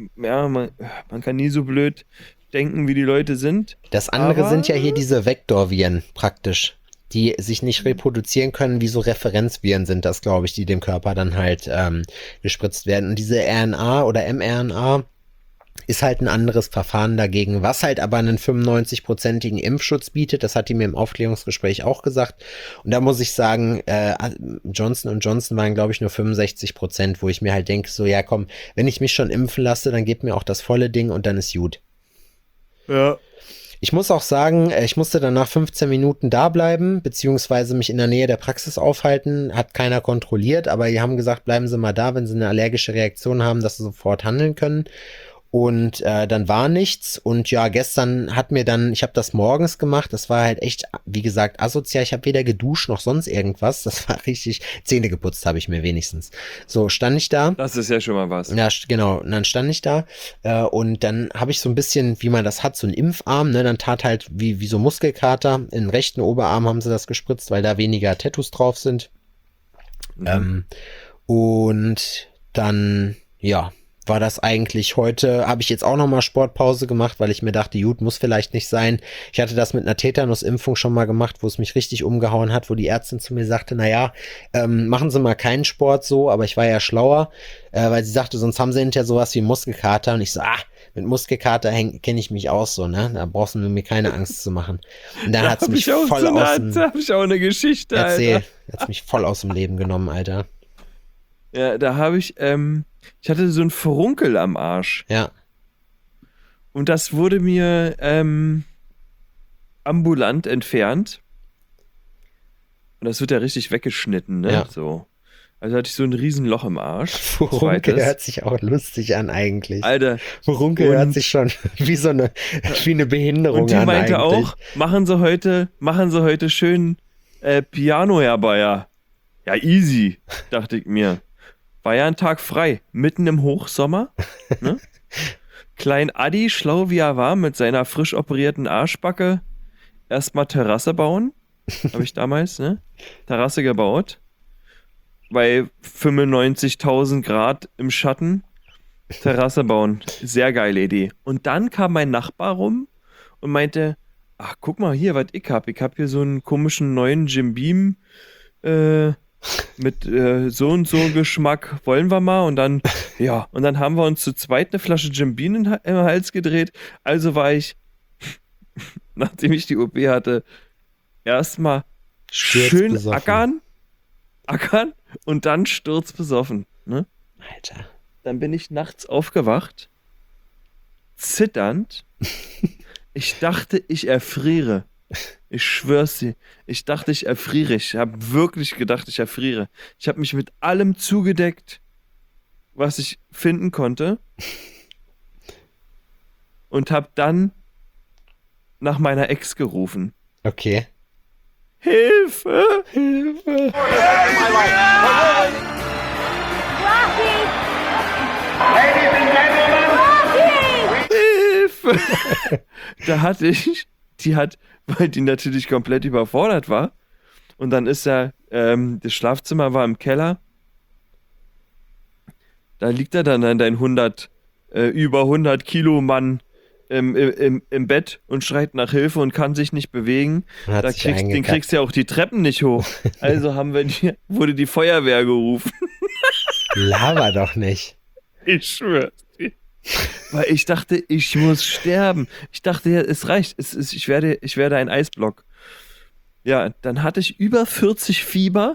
blöd denken, wie die Leute sind. Das andere aber sind ja hier diese Vektorviren praktisch, die sich nicht reproduzieren können, wie so Referenzviren sind das, glaube ich, die dem Körper dann halt gespritzt werden. Und diese RNA oder mRNA ist halt ein anderes Verfahren dagegen, was halt aber einen 95-prozentigen Impfschutz bietet. Das hat die mir im Aufklärungsgespräch auch gesagt. Und da muss ich sagen, Johnson & Johnson waren, glaube ich, nur 65%, wo ich mir halt denke, so, ja komm, wenn ich mich schon impfen lasse, dann gebt mir auch das volle Ding und dann ist gut. Ja. Ich muss auch sagen, ich musste danach 15 Minuten da bleiben, beziehungsweise mich in der Nähe der Praxis aufhalten. Hat keiner kontrolliert, aber die haben gesagt, bleiben Sie mal da, wenn Sie eine allergische Reaktion haben, dass Sie sofort handeln können. Und dann war nichts und ja, gestern ich habe das morgens gemacht, das war halt echt, wie gesagt, asozial, ich habe weder geduscht noch sonst irgendwas, das war richtig, Zähne geputzt habe ich mir wenigstens. So, stand ich da. Das ist ja schon mal was. Ja, genau, und dann stand ich da und dann habe ich so ein bisschen, wie man das hat, so einen Impfarm, ne, dann tat halt wie so Muskelkater, in den rechten Oberarm haben sie das gespritzt, weil da weniger Tattoos drauf sind. Und dann, ja, war das eigentlich heute, habe ich jetzt auch nochmal Sportpause gemacht, weil ich mir dachte, gut, muss vielleicht nicht sein. Ich hatte das mit einer Tetanusimpfung schon mal gemacht, wo es mich richtig umgehauen hat, wo die Ärztin zu mir sagte, naja, machen Sie mal keinen Sport so, aber ich war ja schlauer, weil sie sagte, sonst haben Sie hinterher sowas wie Muskelkater und ich so, mit Muskelkater kenne ich mich aus so, ne? Da brauchst du mir keine Angst zu machen. Und dann hat es mich voll Da habe ich auch eine Geschichte, Alter. Hat's mich voll aus dem Leben genommen, Alter. Ja, da habe ich hatte so ein Furunkel am Arsch. Ja. Und das wurde mir ambulant entfernt. Und das wird ja richtig weggeschnitten, ne? Ja. So. Also hatte ich so ein Riesenloch im Arsch. Furunkel hört sich auch lustig an eigentlich. Alter. Furunkel hört sich schon wie eine Behinderung an. Und die meinte eigentlich. auch, machen Sie heute schön Piano herbei. Ja, easy, dachte ich mir. War ja ein Tag frei, mitten im Hochsommer. Ne? Klein Adi, schlau wie er war, mit seiner frisch operierten Arschbacke, erstmal Terrasse bauen. Habe ich damals, ne? Terrasse gebaut. Bei 95.000 Grad im Schatten. Terrasse bauen. Sehr geile Idee. Und dann kam mein Nachbar rum und meinte, ach, guck mal hier, was ich hab. Ich hab hier so einen komischen neuen Jim Beam mit so und so Geschmack. Wollen wir mal? Und dann, ja, und dann haben wir uns zu zweit eine Flasche Jim Beam im Hals gedreht. Also war ich, nachdem ich die OP hatte, erstmal schön ackern und dann sturzbesoffen. Ne? Alter. Dann bin ich nachts aufgewacht, zitternd. Ich dachte, ich erfriere. Ich schwör's dir. Ich dachte, ich erfriere. Ich habe wirklich gedacht, ich erfriere. Ich habe mich mit allem zugedeckt, was ich finden konnte. Und habe dann nach meiner Ex gerufen. Okay. Hilfe! Hilfe. Hilfe! Weil die natürlich komplett überfordert war. Und dann ist das Schlafzimmer war im Keller. Da liegt er dann dein über 100 Kilo Mann im Bett und schreit nach Hilfe und kann sich nicht bewegen. Den kriegst du ja auch die Treppen nicht hoch. Also wurde die Feuerwehr gerufen. Laber doch nicht. Ich schwör's dir. Weil ich dachte, ich muss sterben. Ich dachte, ja, es reicht. Ich werde ein Eisblock. Ja, dann hatte ich über 40 Fieber.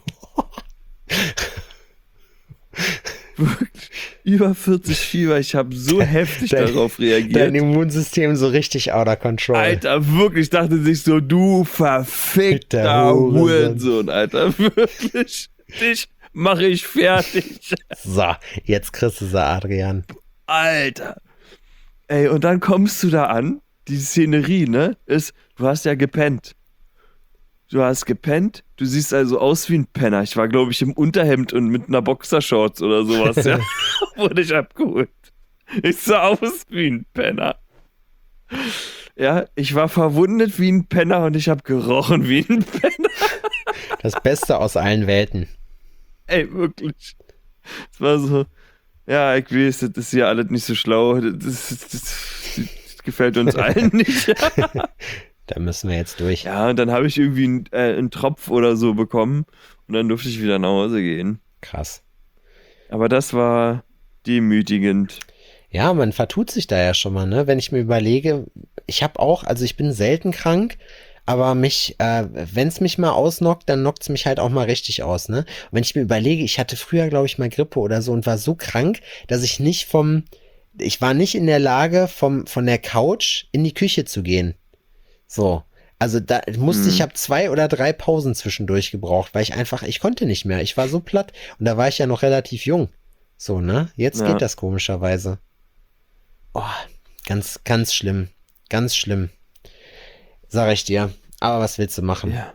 Wirklich, über 40 Fieber. Ich habe so heftig darauf reagiert. Dein Immunsystem so richtig out of control. Alter, wirklich, dachte sich so, du verfickter Hurensohn, Alter. Wirklich, dich mache ich fertig. So, jetzt kriegst du sie, Adrian. Alter. Ey, und dann kommst du da an, die Szenerie, ne, ist, du hast ja gepennt. Du hast gepennt, du siehst also aus wie ein Penner. Ich war, glaube ich, im Unterhemd und mit einer Boxershorts oder sowas, ja. Wurde ich abgeholt. Ich sah aus wie ein Penner. Ja, ich war verwundet wie ein Penner und ich habe gerochen wie ein Penner. Das Beste aus allen Welten. Ey, wirklich. Es war so, ja, ich weiß, das ist ja alles nicht so schlau. Das gefällt uns allen nicht. Da müssen wir jetzt durch. Ja, und dann habe ich irgendwie einen Tropf oder so bekommen und dann durfte ich wieder nach Hause gehen. Krass. Aber das war demütigend. Ja, man vertut sich da ja schon mal, ne? Wenn ich mir überlege, ich bin selten krank, aber wenn es mich mal ausnockt, dann knockt es mich halt auch mal richtig aus, ne? Und wenn ich mir überlege, ich hatte früher, glaube ich, mal Grippe oder so und war so krank, dass ich war nicht in der Lage, von der Couch in die Küche zu gehen. So, also da ich habe 2 oder 3 Pausen zwischendurch gebraucht, weil ich konnte nicht mehr. Ich war so platt und da war ich ja noch relativ jung. So, ne? Jetzt geht das komischerweise. Oh, ganz, ganz schlimm. Ganz schlimm. Sag ich dir. Aber was willst du machen? Ja.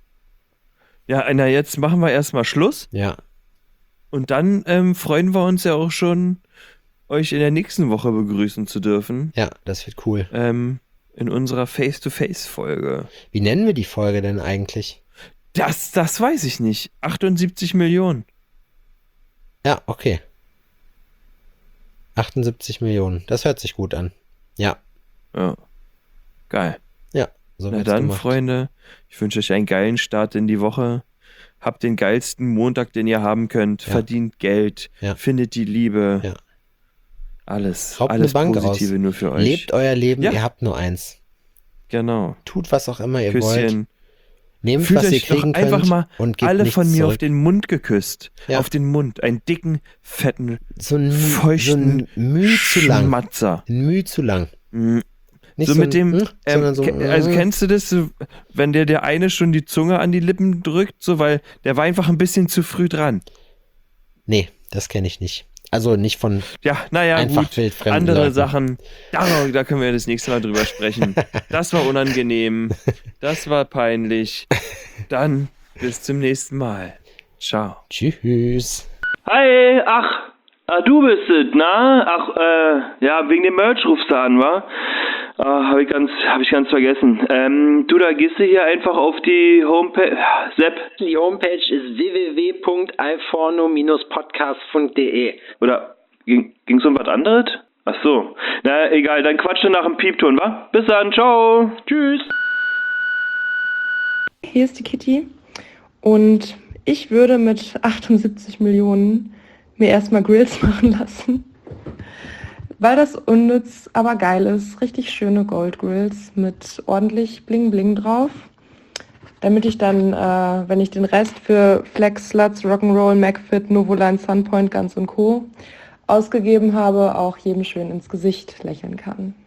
Ja, na, jetzt machen wir erstmal Schluss. Ja. Und dann freuen wir uns ja auch schon, euch in der nächsten Woche begrüßen zu dürfen. Ja, das wird cool. In unserer Face-to-Face-Folge. Wie nennen wir die Folge denn eigentlich? Das weiß ich nicht. 78 Millionen. Ja, okay. 78 Millionen. Das hört sich gut an. Ja. Ja. Geil. Ja, so Na wird's dann, gemacht. Freunde, ich wünsche euch einen geilen Start in die Woche. Habt den geilsten Montag, den ihr haben könnt. Ja. Verdient Geld. Ja. Findet die Liebe. Ja. Alles Raubt alles eine Bank Positive aus. nur für euch. Lebt euer Leben, Ja. ihr habt nur eins. Genau. Tut was auch immer ihr wollt. Küsschen. Nehmt, Fühlt was ihr euch doch kriegen könnt einfach mal und gebt alle nichts von mir zurück. auf den Mund geküsst. Ja. Auf den Mund. Einen dicken, fetten, so ein feuchten Mühe zu lang. Schmatzer. Ein Mühe zu lang. Mm. Nicht So mit dem, sondern so, also kennst du das, so, wenn der eine schon die Zunge an die Lippen drückt, so, weil der war einfach ein bisschen zu früh dran. Nee, das kenne ich nicht. Also nicht von Ja, naja, einfach gut. wildfremden Andere Leuten. Sachen, da können wir das nächste Mal drüber sprechen. Das war unangenehm. Das war peinlich. Dann bis zum nächsten Mal. Ciao. Tschüss. Hi, du bist es, na? Ja, wegen dem Merch rufst du an, wa? Hab ich ganz vergessen. Du, da gehst du hier einfach auf die Homepage. Sepp. Die Homepage ist www.alforno-podcast.de. Oder ging's um was anderes? Ach so. Na, egal, dann quatsche nach dem Piepton, wa? Bis dann, ciao. Tschüss. Hier ist die Kitty und ich würde mit 78 Millionen mir erstmal Grills machen lassen, weil das unnütz, aber geil ist. Richtig schöne Goldgrills mit ordentlich Bling Bling drauf, damit ich dann, wenn ich den Rest für Flex, Sluts, Rock'n'Roll, McFit, Novoline, Sunpoint, Guns und Co. ausgegeben habe, auch jedem schön ins Gesicht lächeln kann.